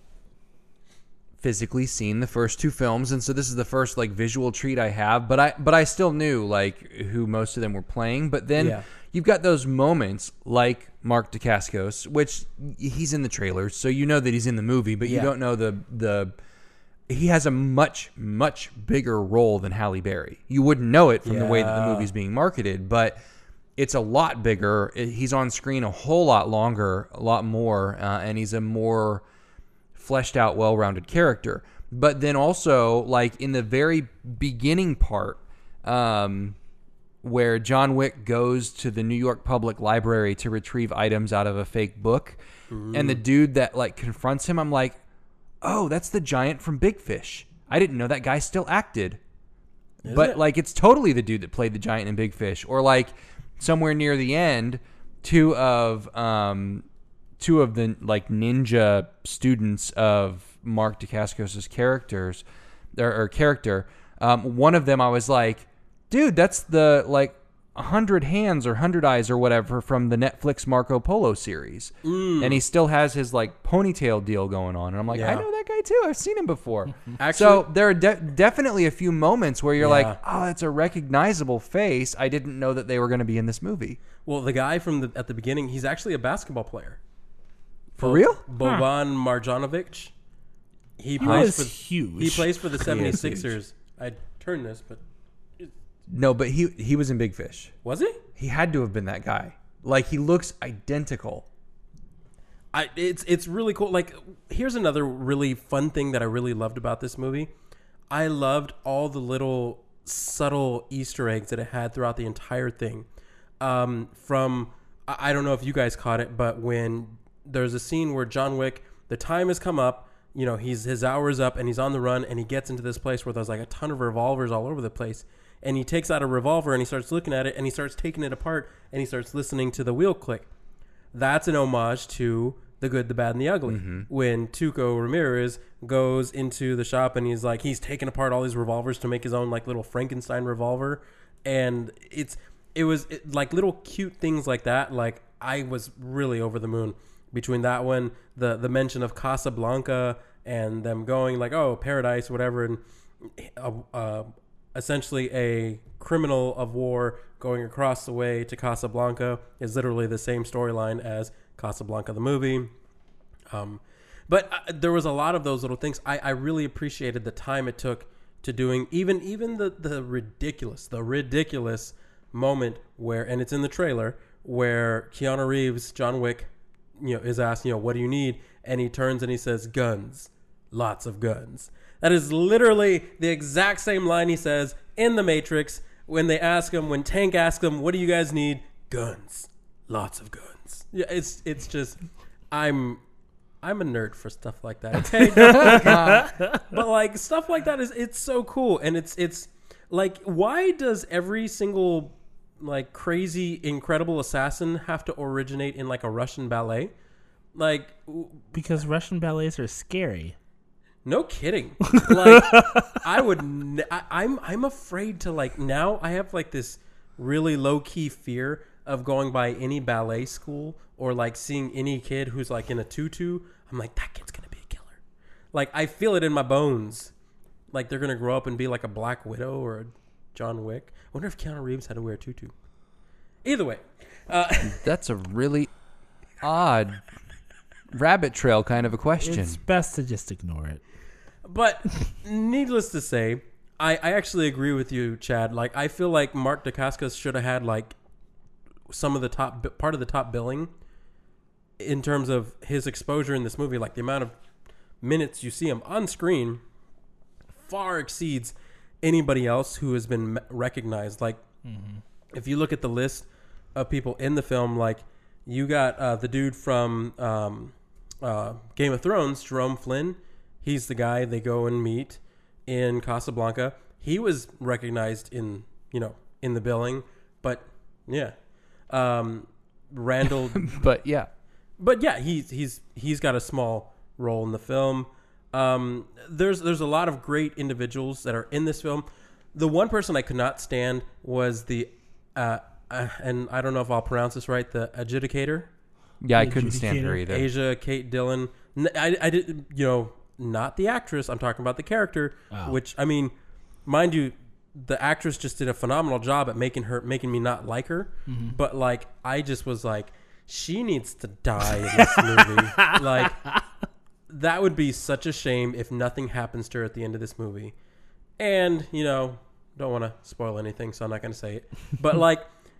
C: physically seen the first two films, and so this is the first like visual treat I have. But I but I still knew like who most of them were playing. But then
B: Yeah.
C: you've got those moments like Mark Dacascos, which he's in the trailers, so you know that he's in the movie, but you
B: Yeah.
C: don't know the the. He has a much much bigger role than Halle Berry. You wouldn't know it from the way that the
B: Yeah.
C: movie's being marketed, but. It's a lot bigger. He's on screen a whole lot longer, a lot more, uh, and he's a more fleshed out, well-rounded character. But then also, like in the very beginning part, um, where John Wick goes to the New York Public Library to retrieve items out of a fake book, mm. and the dude that like confronts him, I'm like, oh, that's the giant from Big Fish. I didn't know that guy still acted.
B: Is
C: but
B: it?
C: like, it's totally the dude that played the giant in Big Fish, or like. Somewhere near the end, two of um, two of the like ninja students of Mark Dacascos' characters or, or character. Um, one of them, I was like, dude, that's the like hundred hands or hundred eyes or whatever from the Netflix Marco Polo series,
B: Mm.
C: and he still has his like ponytail deal going on. And I'm like,
B: Yeah.
C: I know that guy too. I've seen him before.
B: Actually,
C: So there are de- definitely a few moments where you're
B: Yeah.
C: like, oh, that's a recognizable face. I didn't know that they were going to be in this movie.
B: well, the guy from the at the beginning, he's actually a basketball player.
C: For real?
B: Boban Marjanovic. He
D: He
B: plays
D: was
B: for
D: huge.
B: he plays for the
C: He is
B: seventy-sixers. I turned this, but
C: No, but he he was in Big Fish.
B: was he?
C: He had to have been that guy. Like, he looks identical.
B: I, it's it's really cool. Like, here's another really fun thing that I really loved about this movie. I loved all the little subtle Easter eggs that it had throughout the entire thing. Um, from, I don't know if you guys caught it, but when there's a scene where John Wick, the time has come up, you know, he's his hour is up and he's on the run, and he gets into this place where there's like a ton of revolvers all over the place. And he takes out a revolver and he starts looking at it and he starts taking it apart and he starts listening to the wheel click. That's an homage to The Good, the Bad, and the Ugly. Mm-hmm. When Tuco Ramirez goes into the shop and he's like, he's taking apart all these revolvers to make his own like little Frankenstein revolver. And it's, it was it, like little cute things like that. Like, I was really over the moon between that one, the, the mention of Casablanca and them going like, oh, paradise, whatever. And uh, uh, essentially a criminal of war going across the way to Casablanca is literally the same storyline as Casablanca the movie. Um, but uh, there was a lot of those little things. I, I really appreciated the time it took to doing even even the, the ridiculous, the ridiculous moment where, and it's in the trailer, where Keanu Reeves, John Wick, you know, is asked, you know, what do you need? And he turns and he says, guns, lots of guns. That is literally the exact same line he says in The Matrix when they ask him, when Tank asks him, what do you guys need? Guns. Lots of guns. Yeah, it's it's just, I'm I'm a nerd for stuff like that. Okay, but like stuff like that is it's so cool, and it's it's like, why does every single like crazy incredible assassin have to originate in like a Russian ballet? Like,
D: because Russian ballets are scary.
B: No kidding. Like, I would, n- I, I'm, I'm afraid to like, now I have like this really low key fear of going by any ballet school or like seeing any kid who's like in a tutu. I'm like, that kid's going to be a killer. Like, I feel it in my bones. Like, they're going to grow up and be like a Black Widow or a John Wick. I wonder if Keanu Reeves had to wear a tutu. Either way. Uh,
C: That's a really odd rabbit trail kind of a question.
D: It's best to just ignore it.
B: But needless to say, I, I actually agree with you, Chad. Like, I feel like Mark Dacascos should have had like some of the top part of the top billing in terms of his exposure in this movie. Like, the amount of minutes you see him on screen far exceeds anybody else who has been recognized. Like, mm-hmm. if you look at the list of people in the film, like, you got uh, the dude from um, uh, Game of Thrones, Jerome Flynn. He's the guy they go and meet in Casablanca. He was recognized in, you know, in the billing, but yeah, um, Randall.
C: but yeah,
B: but yeah, he's he's he's got a small role in the film. Um, there's there's a lot of great individuals that are in this film. The one person I could not stand was the, uh, uh, and I don't know if I'll pronounce this right, the adjudicator.
C: Yeah, I couldn't stand her either.
B: Asia Kate Dillon. I, I did, you know. Not the actress. I'm talking about the character, oh. which, I mean, mind you, the actress just did a phenomenal job at making her, making me not like her. Mm-hmm. But like, I just was like, she needs to die in this movie. Like, that would be such a shame if nothing happens to her at the end of this movie. And, you know, don't want to spoil anything, so I'm not going to say it. But like,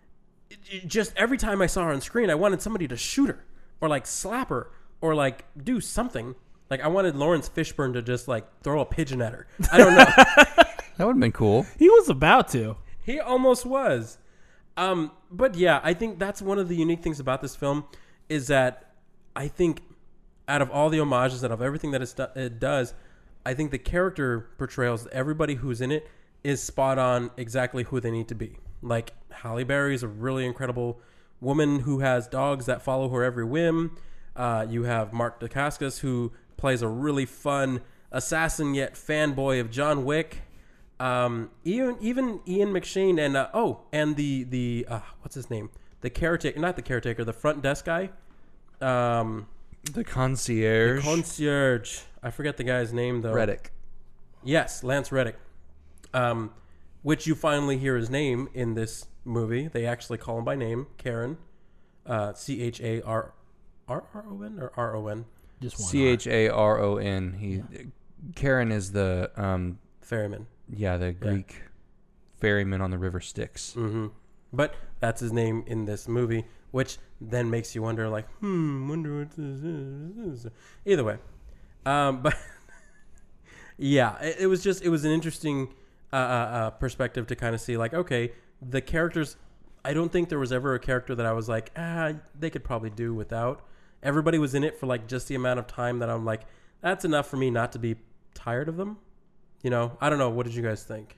B: it, just every time I saw her on screen, I wanted somebody to shoot her or like slap her or like do something. Like, I wanted Lawrence Fishburne to just, like, throw a pigeon at her. I don't know.
C: That would have been cool.
D: He was about to.
B: He almost was. Um, but, yeah, I think that's one of the unique things about this film is that I think out of all the homages, out of everything that it's do- it does, I think the character portrayals, everybody who's in it, is spot on exactly who they need to be. Like, Halle Berry is a really incredible woman who has dogs that follow her every whim. Uh, you have Mark Dacascos, who plays a really fun assassin yet fanboy of John Wick. Um, even even Ian McShane and uh, oh, and the the uh, what's his name? The caretaker, not the caretaker, the front desk guy. Um,
C: the concierge.
B: The concierge. I forget the guy's name though.
C: Reddick.
B: Yes, Lance Reddick. Um, which you finally hear his name in this movie. They actually call him by name, Karen. Uh, C H A R R R O N or R O N.
D: Just one
C: C H A R O N. He, yeah. Karen is the um,
B: ferryman.
C: Yeah, the Greek yeah. ferryman on the river Styx.
B: Mm-hmm. But that's his name in this movie, which then makes you wonder, like, hmm, wonder what this is. Either way. Um, but, yeah, it, it was just, it was an interesting uh, uh, perspective to kind of see, like, okay, the characters, I don't think there was ever a character that I was like, ah, they could probably do without. Everybody was in it for, like, just the amount of time that I'm like, that's enough for me not to be tired of them. You know, I don't know. What did you guys think?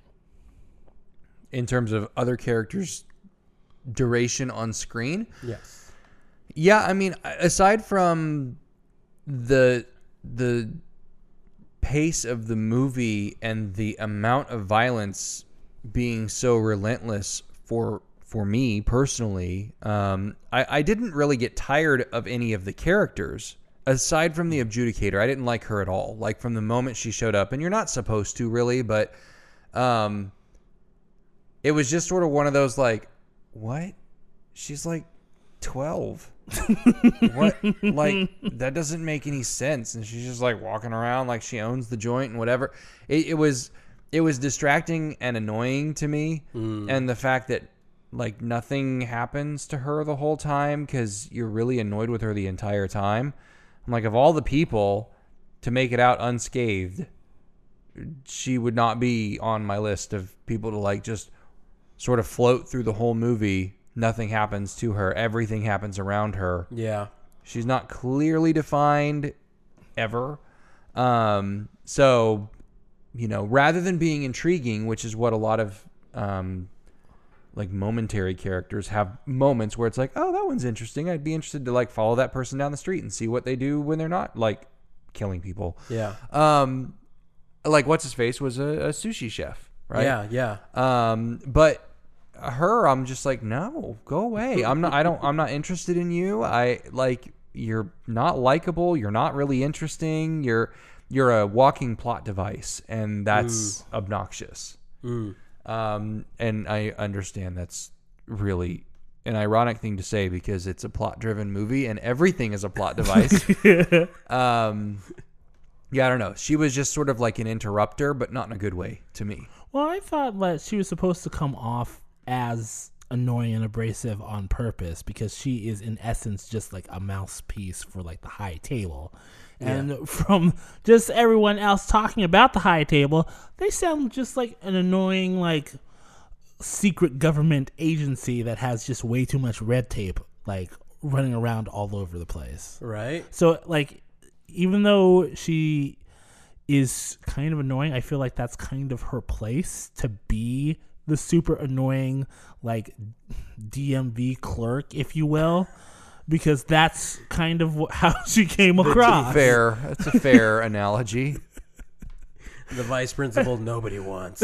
C: In terms of other characters' duration on screen?
B: Yes.
C: Yeah, I mean, aside from the the pace of the movie and the amount of violence being so relentless for for me personally, um, I, I didn't really get tired of any of the characters. Aside from the adjudicator, I didn't like her at all. Like from the moment she showed up, and you're not supposed to really, but um, it was just sort of one of those like, what? She's like twelve. What? Like that doesn't make any sense. And she's just like walking around like she owns the joint and whatever. It, it was it was distracting and annoying to me, mm. and the fact that like nothing happens to her the whole time because you're really annoyed with her the entire time. I'm like, of all the people to make it out unscathed, she would not be on my list of people to like just sort of float through the whole movie. Nothing happens to her. Everything happens around her.
B: Yeah.
C: She's not clearly defined ever. Um, so, you know, rather than being intriguing, which is what a lot of um, like momentary characters have moments where it's like, oh, that one's interesting. I'd be interested to like follow that person down the street and see what they do when they're not like killing people.
B: Yeah.
C: Um, like what's his face was a, a sushi chef, right?
B: Yeah. Yeah.
C: Um, but her, I'm just like, no, go away. I'm not, I don't, I'm not interested in you. I like, you're not likable. You're not really interesting. You're, you're a walking plot device, and that's mm. obnoxious.
B: Mm.
C: Um, and I understand that's really an ironic thing to say because it's a plot-driven movie and everything is a plot device. um, yeah, I don't know. She was just sort of like an interrupter, but not in a good way to me.
D: Well, I thought that she was supposed to come off as annoying and abrasive on purpose because she is in essence just like a mouthpiece for like the high table. And yeah. From just everyone else talking about the high table, they sound just like an annoying, like, secret government agency that has just way too much red tape, like, running around all over the place.
B: Right.
D: So, like, even though she is kind of annoying, I feel like that's kind of her place to be the super annoying, like, D M V clerk, if you will. Because that's kind of how she came across.
C: Fair. That's a fair analogy.
B: The vice principal nobody wants.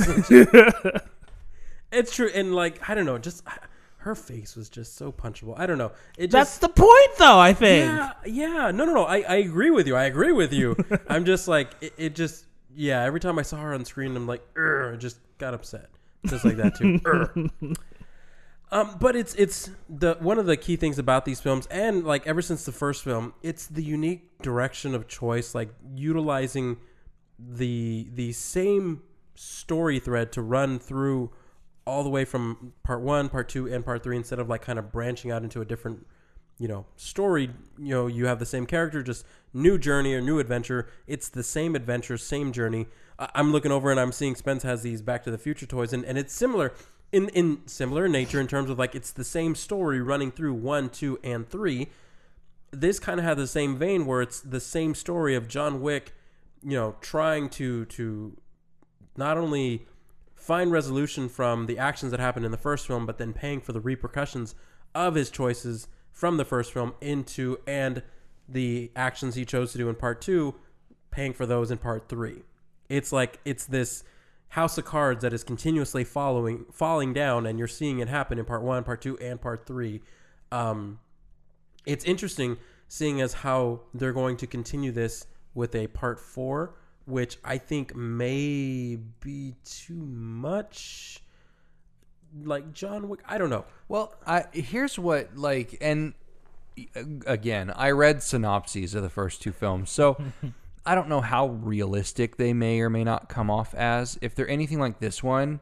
B: It's true. And, like, I don't know, just her face was just so punchable. I don't know. It just,
D: that's the point, though, I think.
B: Yeah. Yeah. No, no, no. I, I agree with you. I agree with you. I'm just like, it, it just, yeah, every time I saw her on screen, I'm like, I just got upset. Just like that, too. Um, but it's it's the one of the key things about these films, and like ever since the first film, it's the unique direction of choice, like utilizing the the same story thread to run through all the way from part one, part two, and part three, instead of like kind of branching out into a different, you know, story. You know, you have the same character, just new journey or new adventure. It's the same adventure, same journey. I- I'm looking over and I'm seeing Spence has these Back to the Future toys, and, and it's similar. In in similar nature in terms of like it's the same story running through one, two, and three. This kind of had the same vein where it's the same story of John Wick, you know, trying to to not only find resolution from the actions that happened in the first film, but then paying for the repercussions of his choices from the first film into and the actions he chose to do in part two, paying for those in part three. It's like it's this house of cards that is continuously following, falling down, and you're seeing it happen in part one, part two, and part three. Um, it's interesting seeing as how they're going to continue this with a part four, which I think may be too much. Like John Wick, I don't know.
C: Well, I here's what like, and again, I read synopses of the first two films, so. I don't know how realistic they may or may not come off as. If they're anything like this one,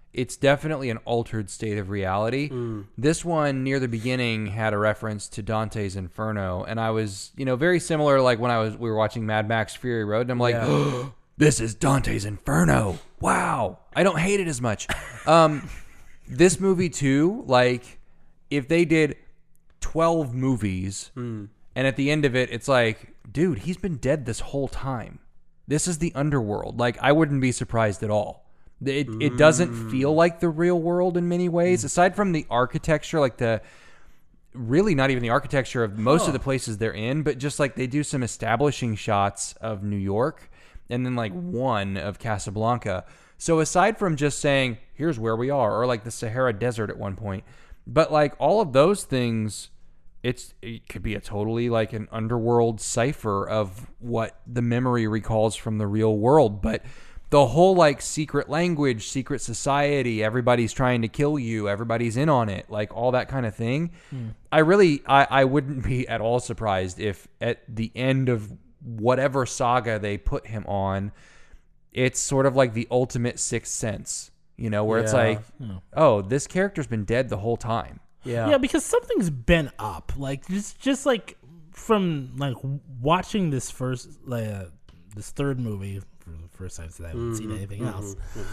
C: it's definitely an altered state of reality.
B: Mm.
C: This one near the beginning had a reference to Dante's Inferno, and I was, you know, very similar. Like when I was, we were watching Mad Max Fury Road, and I'm like,
B: Yeah.
C: oh, this is Dante's Inferno. Wow, I don't hate it as much. Um, this movie too, like if they did twelve movies,
B: Mm.
C: and at the end of it, it's like, dude, he's been dead this whole time. This is the underworld. Like, I wouldn't be surprised at all. It it doesn't feel like the real world in many ways, aside from the architecture, like the really not even the architecture of most
B: Huh.
C: of the places they're in, but just like they do some establishing shots of New York and then like one of Casablanca. So aside from just saying, here's where we are, or like the Sahara Desert at one point, but like all of those things, it's it could be a totally like an underworld cipher of what the memory recalls from the real world. But the whole like secret language, secret society, everybody's trying to kill you, everybody's in on it, like all that kind of thing. Mm. I really, I, I wouldn't be at all surprised if at the end of whatever saga they put him on, it's sort of like the ultimate Sixth Sense, you know, where
B: Yeah.
C: it's like,
D: Yeah.
C: oh, this character's been dead the whole time.
B: Yeah.
D: Yeah, because something's been up. Like just just like from like watching this first like uh, this third movie for the first time since I haven't seen anything else.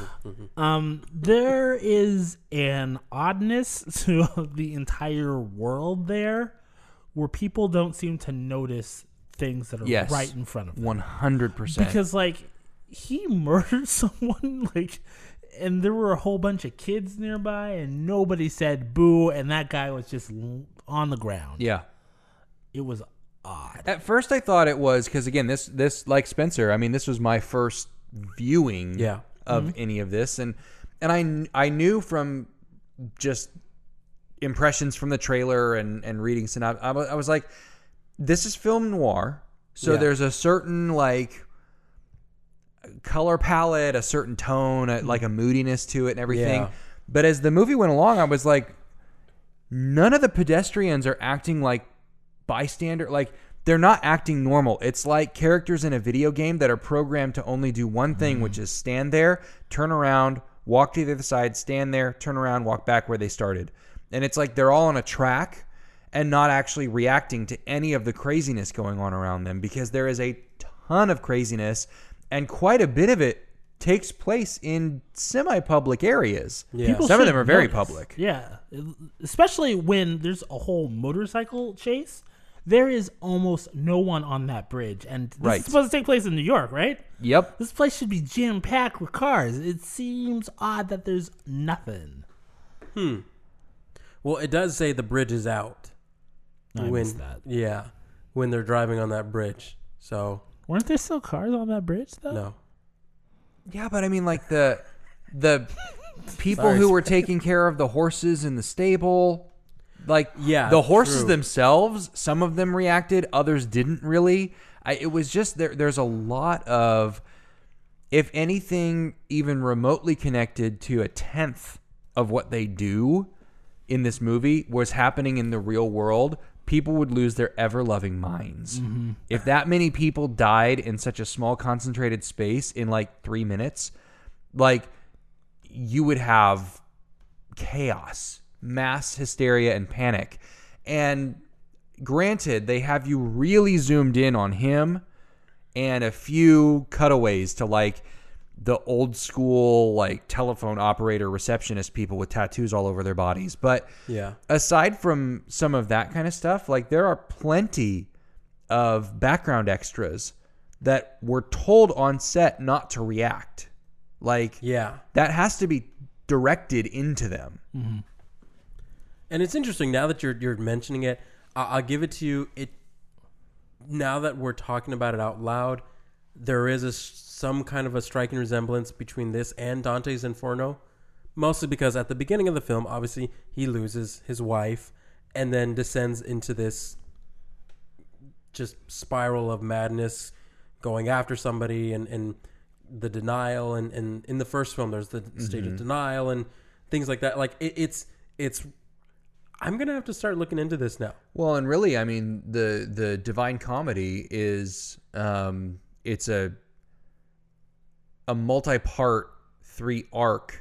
D: Um, there is an oddness to the entire world there, where people don't seem to notice things that are
C: Yes.
D: right in front of them.
C: one hundred percent.
D: Because like he murdered someone, like, and there were a whole bunch of kids nearby, and nobody said boo, and that guy was just l- on the ground.
C: Yeah.
D: It was odd.
C: At first, I thought it was because again, this this like Spencer. I mean, this was my first viewing
B: Yeah.
C: of any of this, and and I kn- I knew from just impressions from the trailer and and reading synop. I was, I was like, this is film noir, so
B: Yeah.
C: there's a certain like color palette, a certain tone, a, like a moodiness to it, and everything.
B: Yeah.
C: But as the movie went along, I was like, none of the pedestrians are acting like bystander, like they're not acting normal. It's like characters in a video game that are programmed to only do one thing, which is stand there, turn around, walk to the other side, stand there, turn around, walk back where they started. And it's like they're all on a track and not actually reacting to any of the craziness going on around them, because there is a ton of craziness and quite a bit of it takes place in semi-public areas.
B: Yeah.
D: People
C: Some of
D: should
C: them are very
D: notice.
C: public.
D: Yeah, especially when there's a whole motorcycle chase. There is almost no one on that bridge, and this
C: Right.
D: is supposed to take place in New York, right?
C: Yep.
D: This place should be jam packed with cars. It seems odd that there's nothing.
B: Well, it does say the bridge is out.
D: I
B: when,
D: missed that.
B: Yeah. When they're driving on that bridge. So,
D: Weren't there still cars on that bridge though?
B: no.
C: Yeah, but I mean, like the the people
B: Sorry,
C: who were taking care of the horses in the stable, like
B: Yeah,
C: the horses
B: true.
C: themselves. Some of them reacted, others didn't really. I, it was just there. There's a lot of, if anything, even remotely connected to a tenth of what they do in this movie was happening in the real world, people would lose their ever-loving minds.
B: Mm-hmm.
C: If that many people died in such a small, concentrated space in like three minutes, like you would have chaos, mass hysteria, and panic. And granted, they have you really zoomed in on him and a few cutaways to like the old school like telephone operator receptionist people with tattoos all over their bodies. But
B: Yeah.
C: aside from some of that kind of stuff, like there are plenty of background extras that were told on set not to react. Like
B: Yeah.
C: that has to be directed into them.
B: And it's interesting now that you're you're mentioning it. I- I'll give it to you. It now that we're talking about it out loud, there is a s some kind of a striking resemblance between this and Dante's Inferno. Mostly because at the beginning of the film, obviously he loses his wife, and then descends into this just spiral of madness, going after somebody, and and the denial, and, and in the first film there's the stage of denial and things like that. Like it, it's it's. I'm gonna have to start looking into this now.
C: Well, and really, I mean, the the Divine Comedy is um, it's a a multi-part, three arc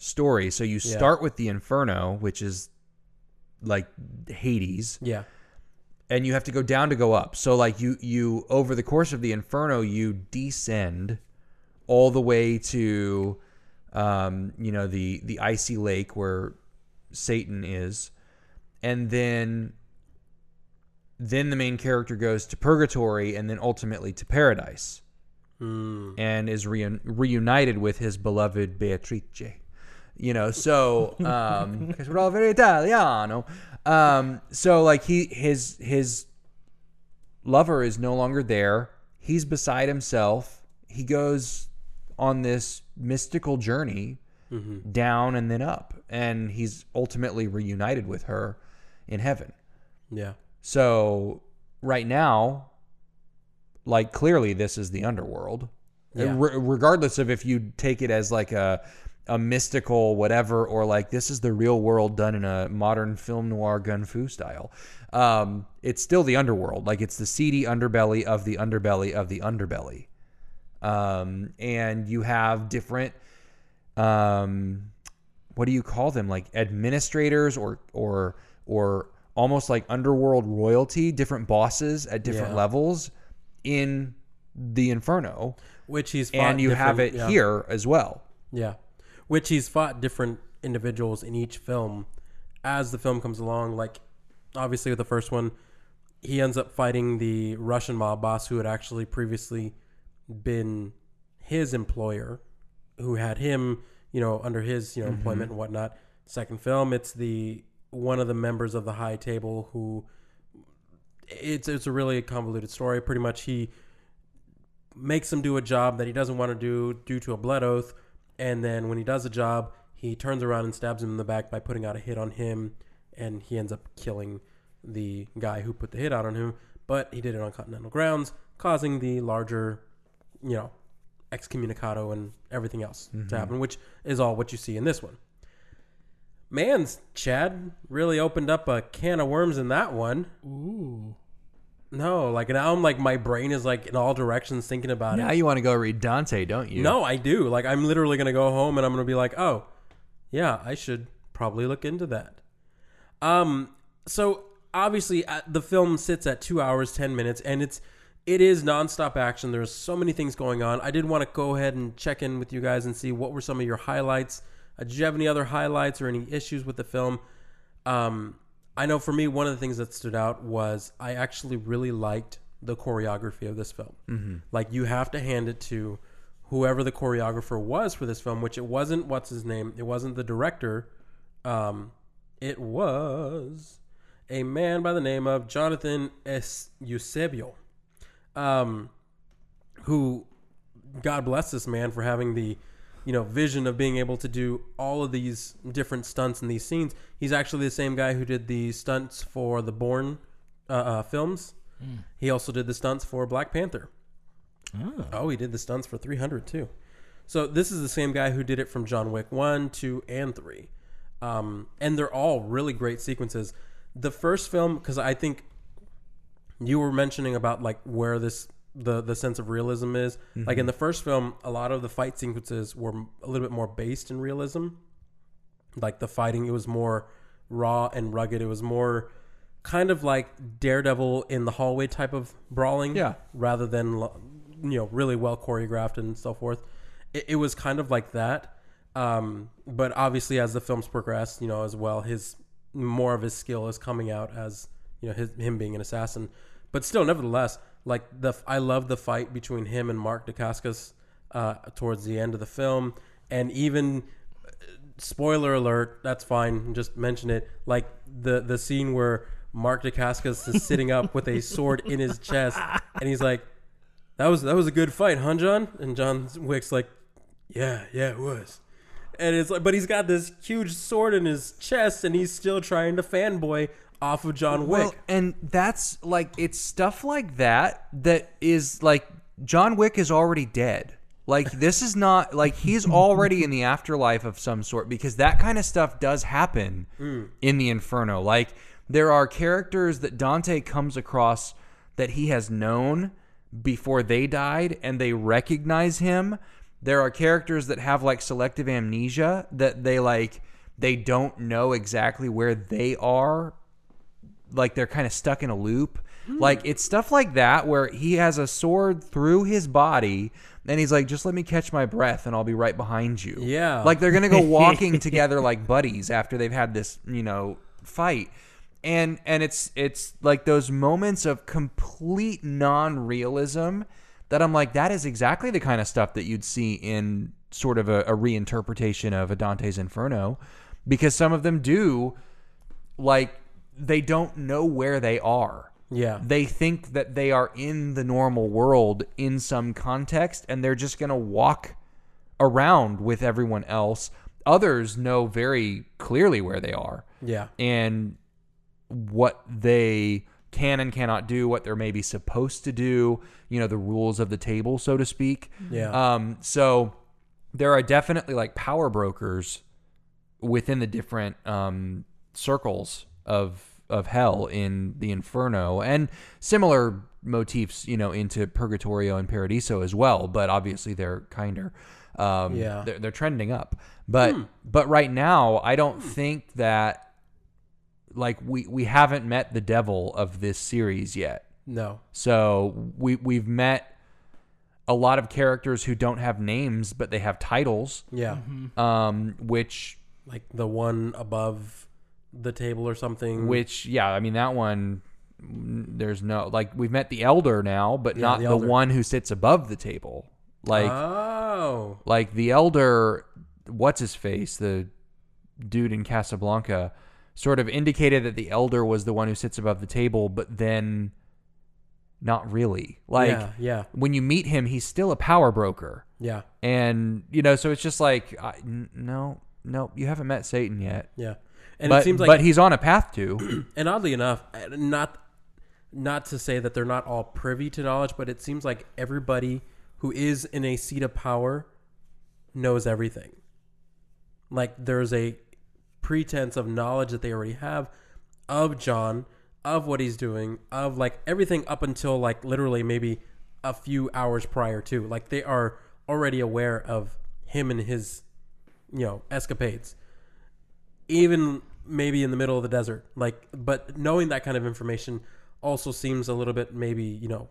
C: story. So you
B: Yeah.
C: start with the Inferno, which is like Hades,
B: Yeah.
C: and you have to go down to go up. So like you you over the course of the Inferno, you descend all the way to um, you know the the icy lake where Satan is, and then then the main character goes to purgatory and then ultimately to paradise,
B: Mm.
C: and is reun- reunited with his beloved Beatrice. You know, so um, because we're all very Italiano. Um, so like he his his lover is no longer there. He's beside himself. He goes on this mystical journey
B: Mm-hmm.
C: down and then up, and he's ultimately reunited with her in heaven.
B: Yeah.
C: So right now, like clearly this is the underworld.
B: Yeah.
C: Re- regardless of if you take it as like a a mystical whatever, or like this is the real world done in a modern film noir gun fu style. Um, it's still the underworld. Like it's the seedy underbelly of the underbelly of the underbelly. Um, and you have different, um, what do you call them? Like administrators or, or, or almost like underworld royalty, different bosses at different
B: Yeah.
C: levels in the Inferno.
B: Which he's fought
C: And you have it
B: different- yeah.
C: here as well.
B: Yeah. Which he's fought different individuals in each film as the film comes along. Like, obviously, with the first one, he ends up fighting the Russian mob boss who had actually previously been his employer, who had him, you know, under his, you know, employment and whatnot. Second film, it's the one of the members of the High Table who it's it's a really convoluted story. Pretty much, he makes him do a job that he doesn't want to do due to a blood oath. And then when he does the job, he turns around and stabs him in the back by putting out a hit on him. And he ends up killing the guy who put the hit out on him. But he did it on continental grounds, causing the larger, you know, excommunicado and everything else to happen, which is all what you see in this one. Man's Chad really opened up a can of worms in that one.
D: Ooh.
B: No, like now I'm like my brain is like in all directions thinking about
C: Now
B: it.
C: you want to go read Dante, don't you?
B: No, I do. Like I'm literally gonna go home and I'm gonna be like, oh, yeah, I should probably look into that. Um, so obviously uh, the film sits at two hours ten minutes, and it's it is nonstop action. There's so many things going on. I did want to go ahead and check in with you guys and see what were some of your highlights. Uh, did you have any other highlights or any issues with the film? Um. I know for me, one of the things that stood out was I actually really liked the choreography of this film. Mm-hmm. Like, you have to hand it to whoever the choreographer was for this film, which it wasn't, what's his name? It wasn't the director. Um, it was a man by the name of Jonathan S. Eusebio, um, who, God bless this man for having the, you know, vision of being able to do all of these different stunts in these scenes. He's actually the same guy who did the stunts for the Bourne uh, uh, films. Mm. He also did the stunts for Black Panther. Oh. oh, he did the stunts for three hundred too. So this is the same guy who did it from John Wick one, two, and three. Um, and they're all really great sequences. The first film, because I think you were mentioning about like where this the the sense of realism is. Mm-hmm. Like in the first film, a lot of the fight sequences were a little bit more based in realism. Like the fighting, it was more raw and rugged. It was more kind of like Daredevil in the hallway type of brawling,
C: yeah,
B: rather than, you know, really well choreographed and so forth. It, it was kind of like that. Um, but obviously, as the films progressed, you know, as well, his more of his skill is coming out as, you know, his, him being an assassin. But still, nevertheless, like the I love the fight between him and Mark Dacascos uh, towards the end of the film, and even spoiler alert, that's fine, just mention it. Like the the scene where Mark Dacascos is sitting up with a sword in his chest, and he's like, "That was that was a good fight, huh, John?" And John Wick's like, "Yeah, yeah, it was." And it's like, but he's got this huge sword in his chest, and he's still trying to fanboy off of John Wick.
C: Well, and that's like, it's stuff like that that is like, John Wick is already dead. Like, this is not like he's already in the afterlife of some sort, because that kind of stuff does happen mm. in the Inferno. Like, there are characters that Dante comes across that he has known before they died, and they recognize him, There are characters that have like selective amnesia that they like they don't know exactly where they are. Like they're kind of stuck in a loop. Mm. Like it's stuff like that where he has a sword through his body and he's like, just let me catch my breath and I'll be right behind you.
B: Yeah.
C: Like they're going to go walking together like buddies after they've had this, you know, fight. And and it's it's like those moments of complete non-realism that I'm like, that is exactly the kind of stuff that you'd see in sort of a, a reinterpretation of a Dante's Inferno, because some of them do, like, they don't know where they are.
B: Yeah.
C: They think that they are in the normal world in some context, and they're just going to walk around with everyone else. Others know very clearly where they are.
B: Yeah.
C: And what they can and cannot do, what they're maybe supposed to do, you know, the rules of the table, so to speak.
B: Yeah.
C: Um, so there are definitely like power brokers within the different um, circles of of hell in the Inferno, and similar motifs, you know, into Purgatorio and Paradiso as well. But obviously they're kinder. Um,
B: yeah.
C: They're, they're trending up. But
B: Hmm.
C: but right now, I don't think that. Like we, we haven't met the devil of this series yet.
B: No.
C: So we we've met a lot of characters who don't have names, but they have titles.
B: Yeah.
C: Um, which
B: Like the one above the table or something.
C: which yeah, I mean that one. There's no like we've met the elder now, but
B: Yeah,
C: not
B: the
C: the,
B: elder.
C: one who sits above the table. Like
B: Oh.
C: like the elder, what's his face, the dude in Casablanca. Sort of indicated that the elder was the one who sits above the table, but then not really. Like
B: yeah, yeah,
C: when you meet him, he's still a power broker.
B: yeah,
C: And, you know, so it's just like, I, n- no, no, you haven't met Satan yet.
B: yeah. And
C: but,
B: it seems like,
C: but he's on a path to.
B: and oddly enough, not not to say that they're not all privy to knowledge, but it seems like everybody who is in a seat of power knows everything. Like there's a pretense of knowledge that they already have of John, of what he's doing, of like everything up until like literally maybe a few hours prior to. Like they are already aware of him and his, you know, escapades. Even maybe in the middle of the desert. Like, but knowing that kind of information also seems a little bit maybe, you know,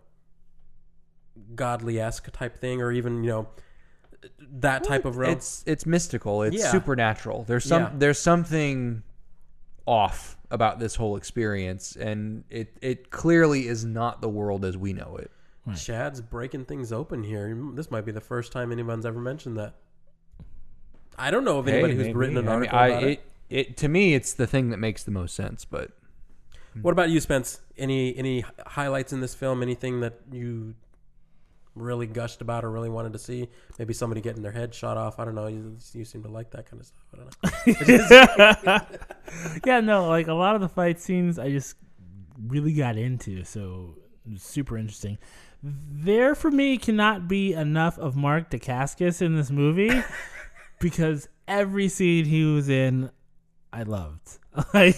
B: godly-esque type thing, or even, you know, that type of realm.
C: It's it's mystical. It's
B: Yeah.
C: supernatural. There's some
B: Yeah.
C: there's something off about this whole experience, and it it clearly is not the world as we know it.
B: Chad's breaking things open here. This might be the first time anyone's ever mentioned that. I don't know of anybody
C: Hey,
B: who's
C: maybe.
B: written an
C: I mean,
B: article
C: I-
B: about it.
C: it, it. To me, it's the thing that makes the most sense. But
B: What about you, Spence? Any any highlights in this film? Anything that you really gushed about or really wanted to see? Maybe somebody getting their head shot off. I don't know. You, you seem to like that kind of stuff. I don't know.
D: Yeah, no, like a lot of the fight scenes I just really got into, so it was super interesting. There for me cannot be enough of Mark Dacascos in this movie because every scene he was in, I loved. Like,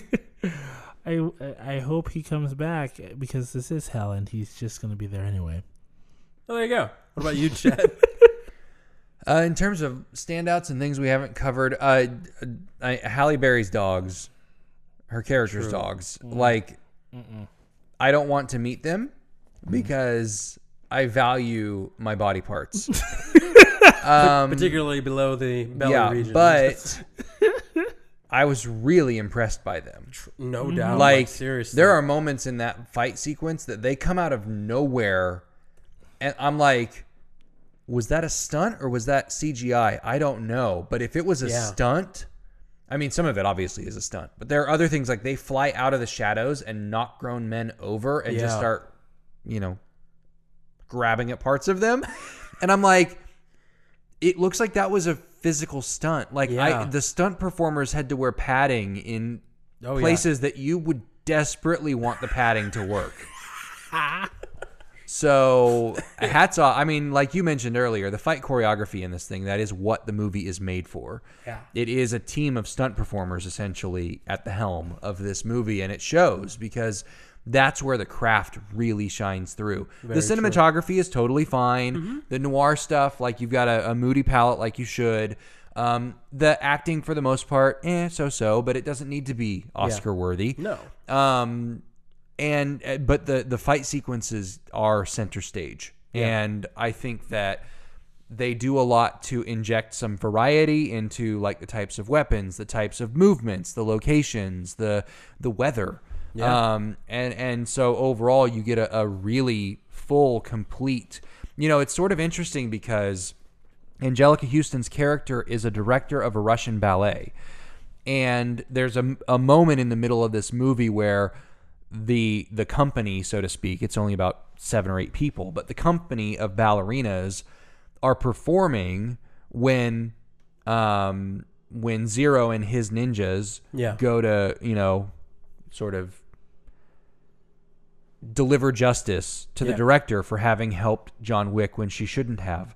D: I I hope he comes back because this is hell and he's just going to be there anyway.
B: Well, there you go. What about you, Chad?
C: uh, in terms of standouts and things we haven't covered, uh, I, Halle Berry's dogs, her character's
B: True.
C: dogs, like
D: Mm-mm.
C: I don't want to meet them because I value my body parts. um,
B: Particularly below the belly
C: yeah,
B: region.
C: but I was really impressed by them.
B: no doubt.
C: Like,
B: Like, seriously.
C: there are moments in that fight sequence that they come out of nowhere, and I'm like, was that a stunt or was that C G I? I don't know. But if it was a
B: Yeah.
C: stunt, I mean, some of it obviously is a stunt, but there are other things like they fly out of the shadows and knock grown men over and just
B: Yeah.
C: start, you know, grabbing at parts of them. And I'm like, it looks like that was a physical stunt. Like
B: Yeah.
C: I, the stunt performers had to wear padding in
B: Oh, yeah.
C: places that you would desperately want the padding to work. So hats off. I mean, like you mentioned earlier, the fight choreography in this thing, that is what the movie is made for.
B: Yeah.
C: It is a team of stunt performers essentially at the helm of this movie, and it shows because that's where the craft really shines through.
B: Very
C: the cinematography is totally fine.
B: Mm-hmm.
C: The noir stuff, like you've got a, a moody palette like you should. Um, the acting, for the most part, eh, so-so, but it doesn't need to be Oscar-worthy.
B: No.
C: Um, and uh, but the, the fight sequences are center stage.
B: Yeah.
C: And I think that they do a lot to inject some variety into like the types of weapons, the types of movements, the locations, the the weather.
B: Yeah.
C: Um, and, and so overall you get a, a really full, complete, you know, it's sort of interesting because Angelica Houston's character is a director of a Russian ballet. And there's a, a moment in the middle of this movie where the the company, so to speak, it's only about seven or eight people, but the company of ballerinas are performing when um, when Zero and his ninjas
B: Yeah.
C: go to, you know, sort of deliver justice to the
B: Yeah.
C: director for having helped John Wick when she shouldn't have.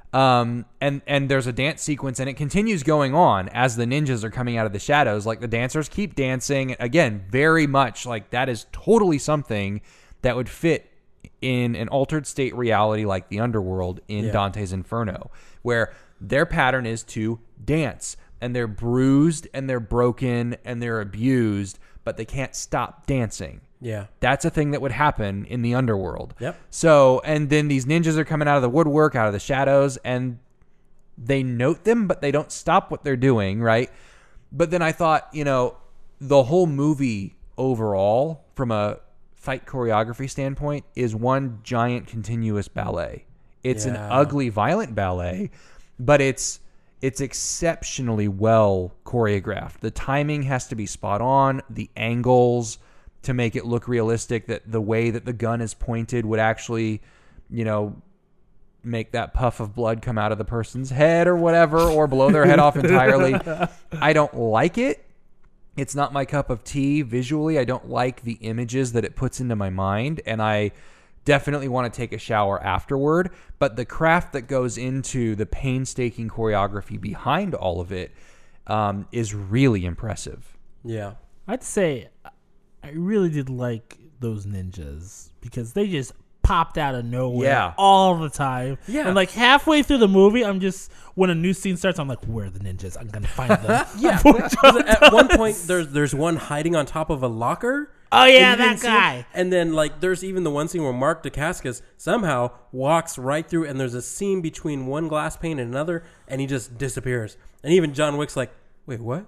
C: Um, and, and there's a dance sequence, and it continues going on as the ninjas are coming out of the shadows. Like, the dancers keep dancing. Again, very much like that is totally something that would fit in an altered state reality like the underworld in
B: Yeah.
C: Dante's Inferno, where their pattern is to dance, and they're bruised and they're broken and they're abused, but they can't stop dancing.
B: Yeah.
C: That's a thing that would happen in the underworld.
B: Yep.
C: So, and then these ninjas are coming out of the woodwork, out of the shadows, and they note them, but they don't stop what they're doing, right? But then I thought, you know, the whole movie overall, from a fight choreography standpoint, is one giant continuous ballet. It's an
B: Yeah.
C: ugly, violent ballet, but it's it's exceptionally well choreographed. The timing has to be spot on, the angles to make it look realistic, that the way that the gun is pointed would actually, you know, make that puff of blood come out of the person's head or whatever, or blow their head off entirely. I don't like it. It's not my cup of tea visually. I don't like the images that it puts into my mind, and I definitely want to take a shower afterward. But the craft that goes into the painstaking choreography behind all of it um, is really impressive.
B: Yeah.
D: I'd say I really did like those ninjas because they just popped out of nowhere
C: Yeah.
D: all the time.
B: Yeah.
D: And like halfway through the movie, I'm just, when a new scene starts, I'm like, where are the ninjas? I'm going to find them.
B: Yeah.
D: Before John
B: At one
D: does.
B: point, there's there's one hiding on top of a locker.
D: Oh, yeah,
B: and you
D: that
B: didn't see
D: guy.
B: it. And then, like, there's even the one scene where Mark Dacascos somehow walks right through, and there's a scene between one glass pane and another, and he just disappears. And even John Wick's like, wait, what?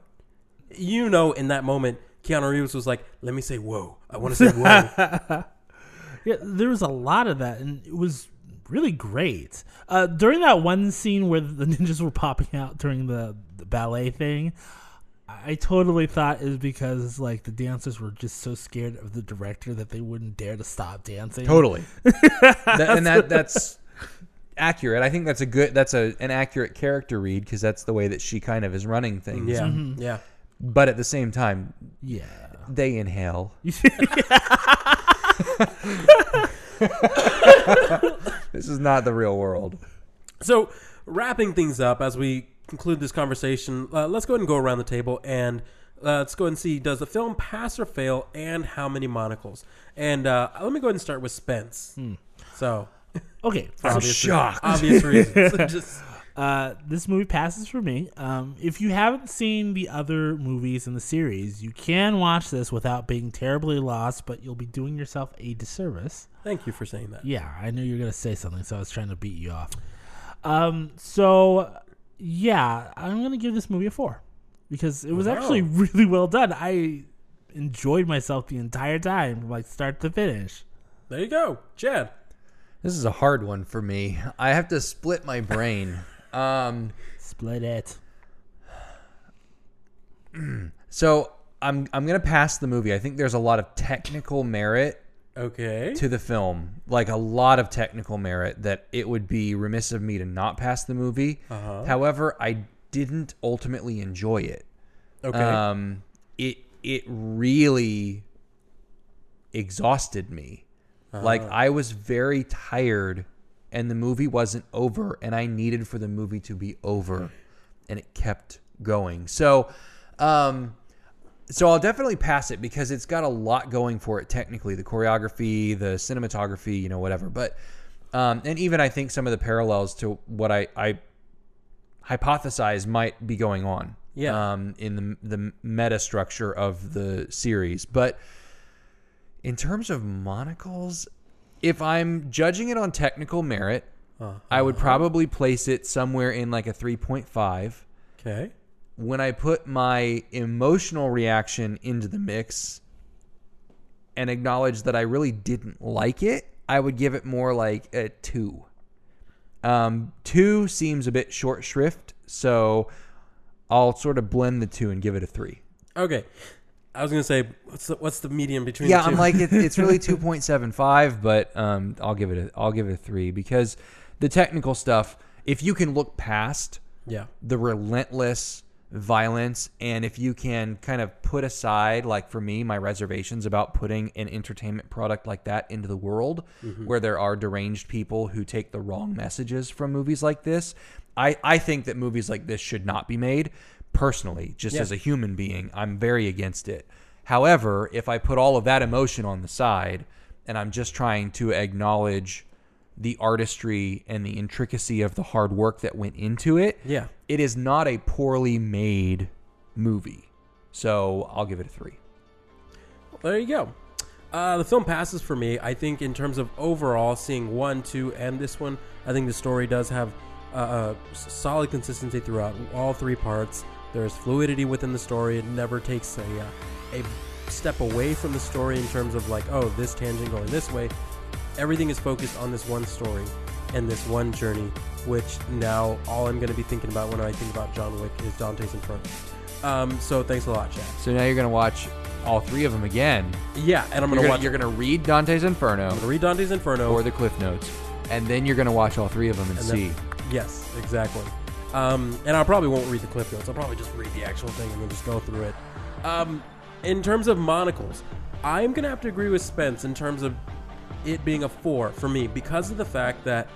B: You know, in that moment, Keanu Reeves was like, let me say whoa. I want to say whoa.
D: Yeah, there was a lot of that, and it was really great. Uh, during that one scene where the ninjas were popping out during the, the ballet thing, I totally thought it was because like the dancers were just so scared of the director that they wouldn't dare to stop dancing.
C: Totally. that, and that that's accurate. I think that's a good, that's a an accurate character read, because that's the way that she kind of is running things.
B: Yeah. Yeah.
C: But at the same time,
D: Yeah.
C: they inhale. This is not the real world.
B: So, wrapping things up as we conclude this conversation, uh, let's go ahead and go around the table and uh, let's go ahead and see, does the film pass or fail, and how many monocles? And uh, let me go ahead and start with Spence.
D: Hmm.
B: So,
D: Okay.
B: for
D: so-
B: obvious,
C: shocked.
B: obvious reasons. Just,
D: Uh, this movie passes for me. Um, if you haven't seen the other movies in the series, you can watch this without being terribly lost, but you'll be doing yourself a disservice.
B: thank you for saying that.
D: Yeah, I knew you were going to say something, so I was trying to beat you off. Um, so, yeah, I'm going to give this movie a four because it was
B: Wow.
D: actually really well done. I enjoyed myself the entire time, from like start to finish.
B: There you go. Chad.
C: This is a hard one for me. I have to split my brain. Um,
D: Split it.
C: so I'm I'm gonna pass the movie. I think there's a lot of technical merit
B: Okay.
C: to the film, like a lot of technical merit, that it would be remiss of me to not pass the movie.
B: Uh-huh.
C: However, I didn't ultimately enjoy it.
B: Okay.
C: Um, it it really exhausted me. Like, I was very tired, and the movie wasn't over, and I needed for the movie to be over, and it kept going. So, um, So I'll definitely pass it because it's got a lot going for it technically. The choreography, the cinematography, you know, whatever. But, um, and even I think some of the parallels to what I, I hypothesize might be going on
B: Yeah.
C: um, in the, the meta structure of the series. But in terms of monocles, if I'm judging it on technical merit, uh, I would probably place it somewhere in like a three point five.
B: Okay.
C: When I put my emotional reaction into the mix and acknowledge that I really didn't like it, I would give it more like a two. Um, two seems a bit short shrift, so I'll sort of blend the two and give it a three.
B: Okay. I was going to say, what's the, what's the medium between
C: Yeah,
B: the two?
C: I'm like, it, it's really two point seven five, but um, I'll give it a, I'll give it a three because the technical stuff, if you can look past
B: yeah.
C: the relentless violence, and if you can kind of put aside, like for me, my reservations about putting an entertainment product like that into the world, mm-hmm. where there are deranged people who take the wrong messages from movies like this, I, I think that movies like this should not be made. Personally, just
B: yeah.
C: as a human being, I'm very against it. However, if I put all of that emotion on the side and I'm just trying to acknowledge the artistry and the intricacy of the hard work that went into it,
B: yeah.
C: it is not a poorly made movie. So I'll give it a three.
B: Well, there you go. Uh, the film passes for me. I think in terms of overall seeing one, two, and this one, I think the story does have uh, a solid consistency throughout all three parts. There's fluidity within the story. It never takes a, uh, a step away from the story in terms of like, oh, this tangent going this way. Everything is focused on this one story and this one journey, which now all I'm going to be thinking about when I think about John Wick is Dante's Inferno. Um, so thanks a lot, Chad.
C: So now you're going to watch all three of them again.
B: Yeah, and I'm
C: You're
B: going to
C: gonna,
B: watch...
C: You're going to read Dante's Inferno.
B: I'm going to read Dante's Inferno.
C: Or the Cliff Notes. And then you're going to watch all three of them and,
B: and
C: see.
B: Then, yes, exactly. Um, and I probably won't read the Cliff Notes. I'll probably just read the actual thing and then just go through it. Um, in terms of monocles, I'm going to have to agree with Spence in terms of it being a four for me because of the fact that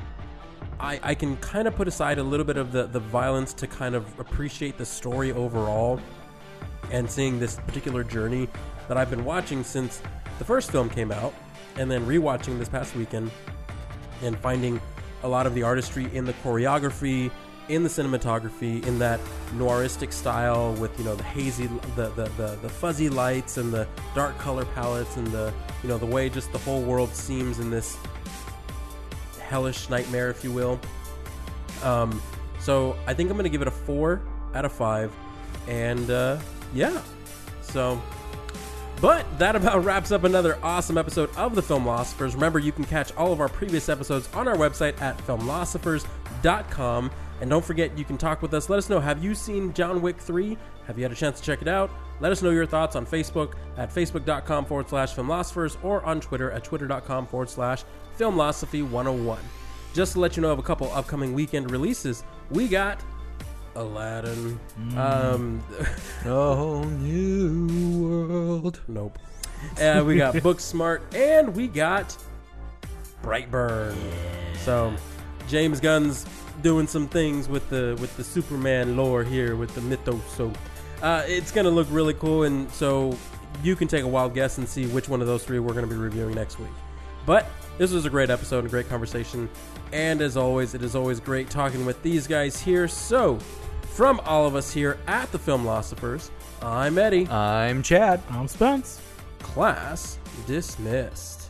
B: I, I can kind of put aside a little bit of the, the violence to kind of appreciate the story overall and seeing this particular journey that I've been watching since the first film came out and then rewatching this past weekend and finding a lot of the artistry in the choreography, in the cinematography, in that noiristic style with, you know, the hazy, the, the, the, the fuzzy lights and the dark color palettes and the, you know, the way just the whole world seems in this hellish nightmare, if you will. Um, so I think I'm going to give it a four out of five. And, uh, yeah. So... But that about wraps up another awesome episode of The Filmlosophers. Remember, you can catch all of our previous episodes on our website at filmlosophers dot com. And don't forget, you can talk with us. Let us know, have you seen John Wick three? Have you had a chance to check it out? Let us know your thoughts on Facebook at facebook.com forward slash filmlosophers or on Twitter at twitter.com forward slash filmlosophy101. Just to let you know of a couple upcoming weekend releases, we got Aladdin. Mm. Um,
C: oh, new world.
B: Nope. Uh, we got Booksmart and we got Brightburn. Yeah. So James Gunn's doing some things with the with the Superman lore here with the mythos. So uh, it's gonna look really cool, and so you can take a wild guess and see which one of those three we're gonna be reviewing next week. But this was a great episode and a great conversation, and as always, it is always great talking with these guys here. So from all of us here at the Filmlosophers, I'm Eddie.
C: I'm Chad.
D: I'm Spence.
B: Class dismissed.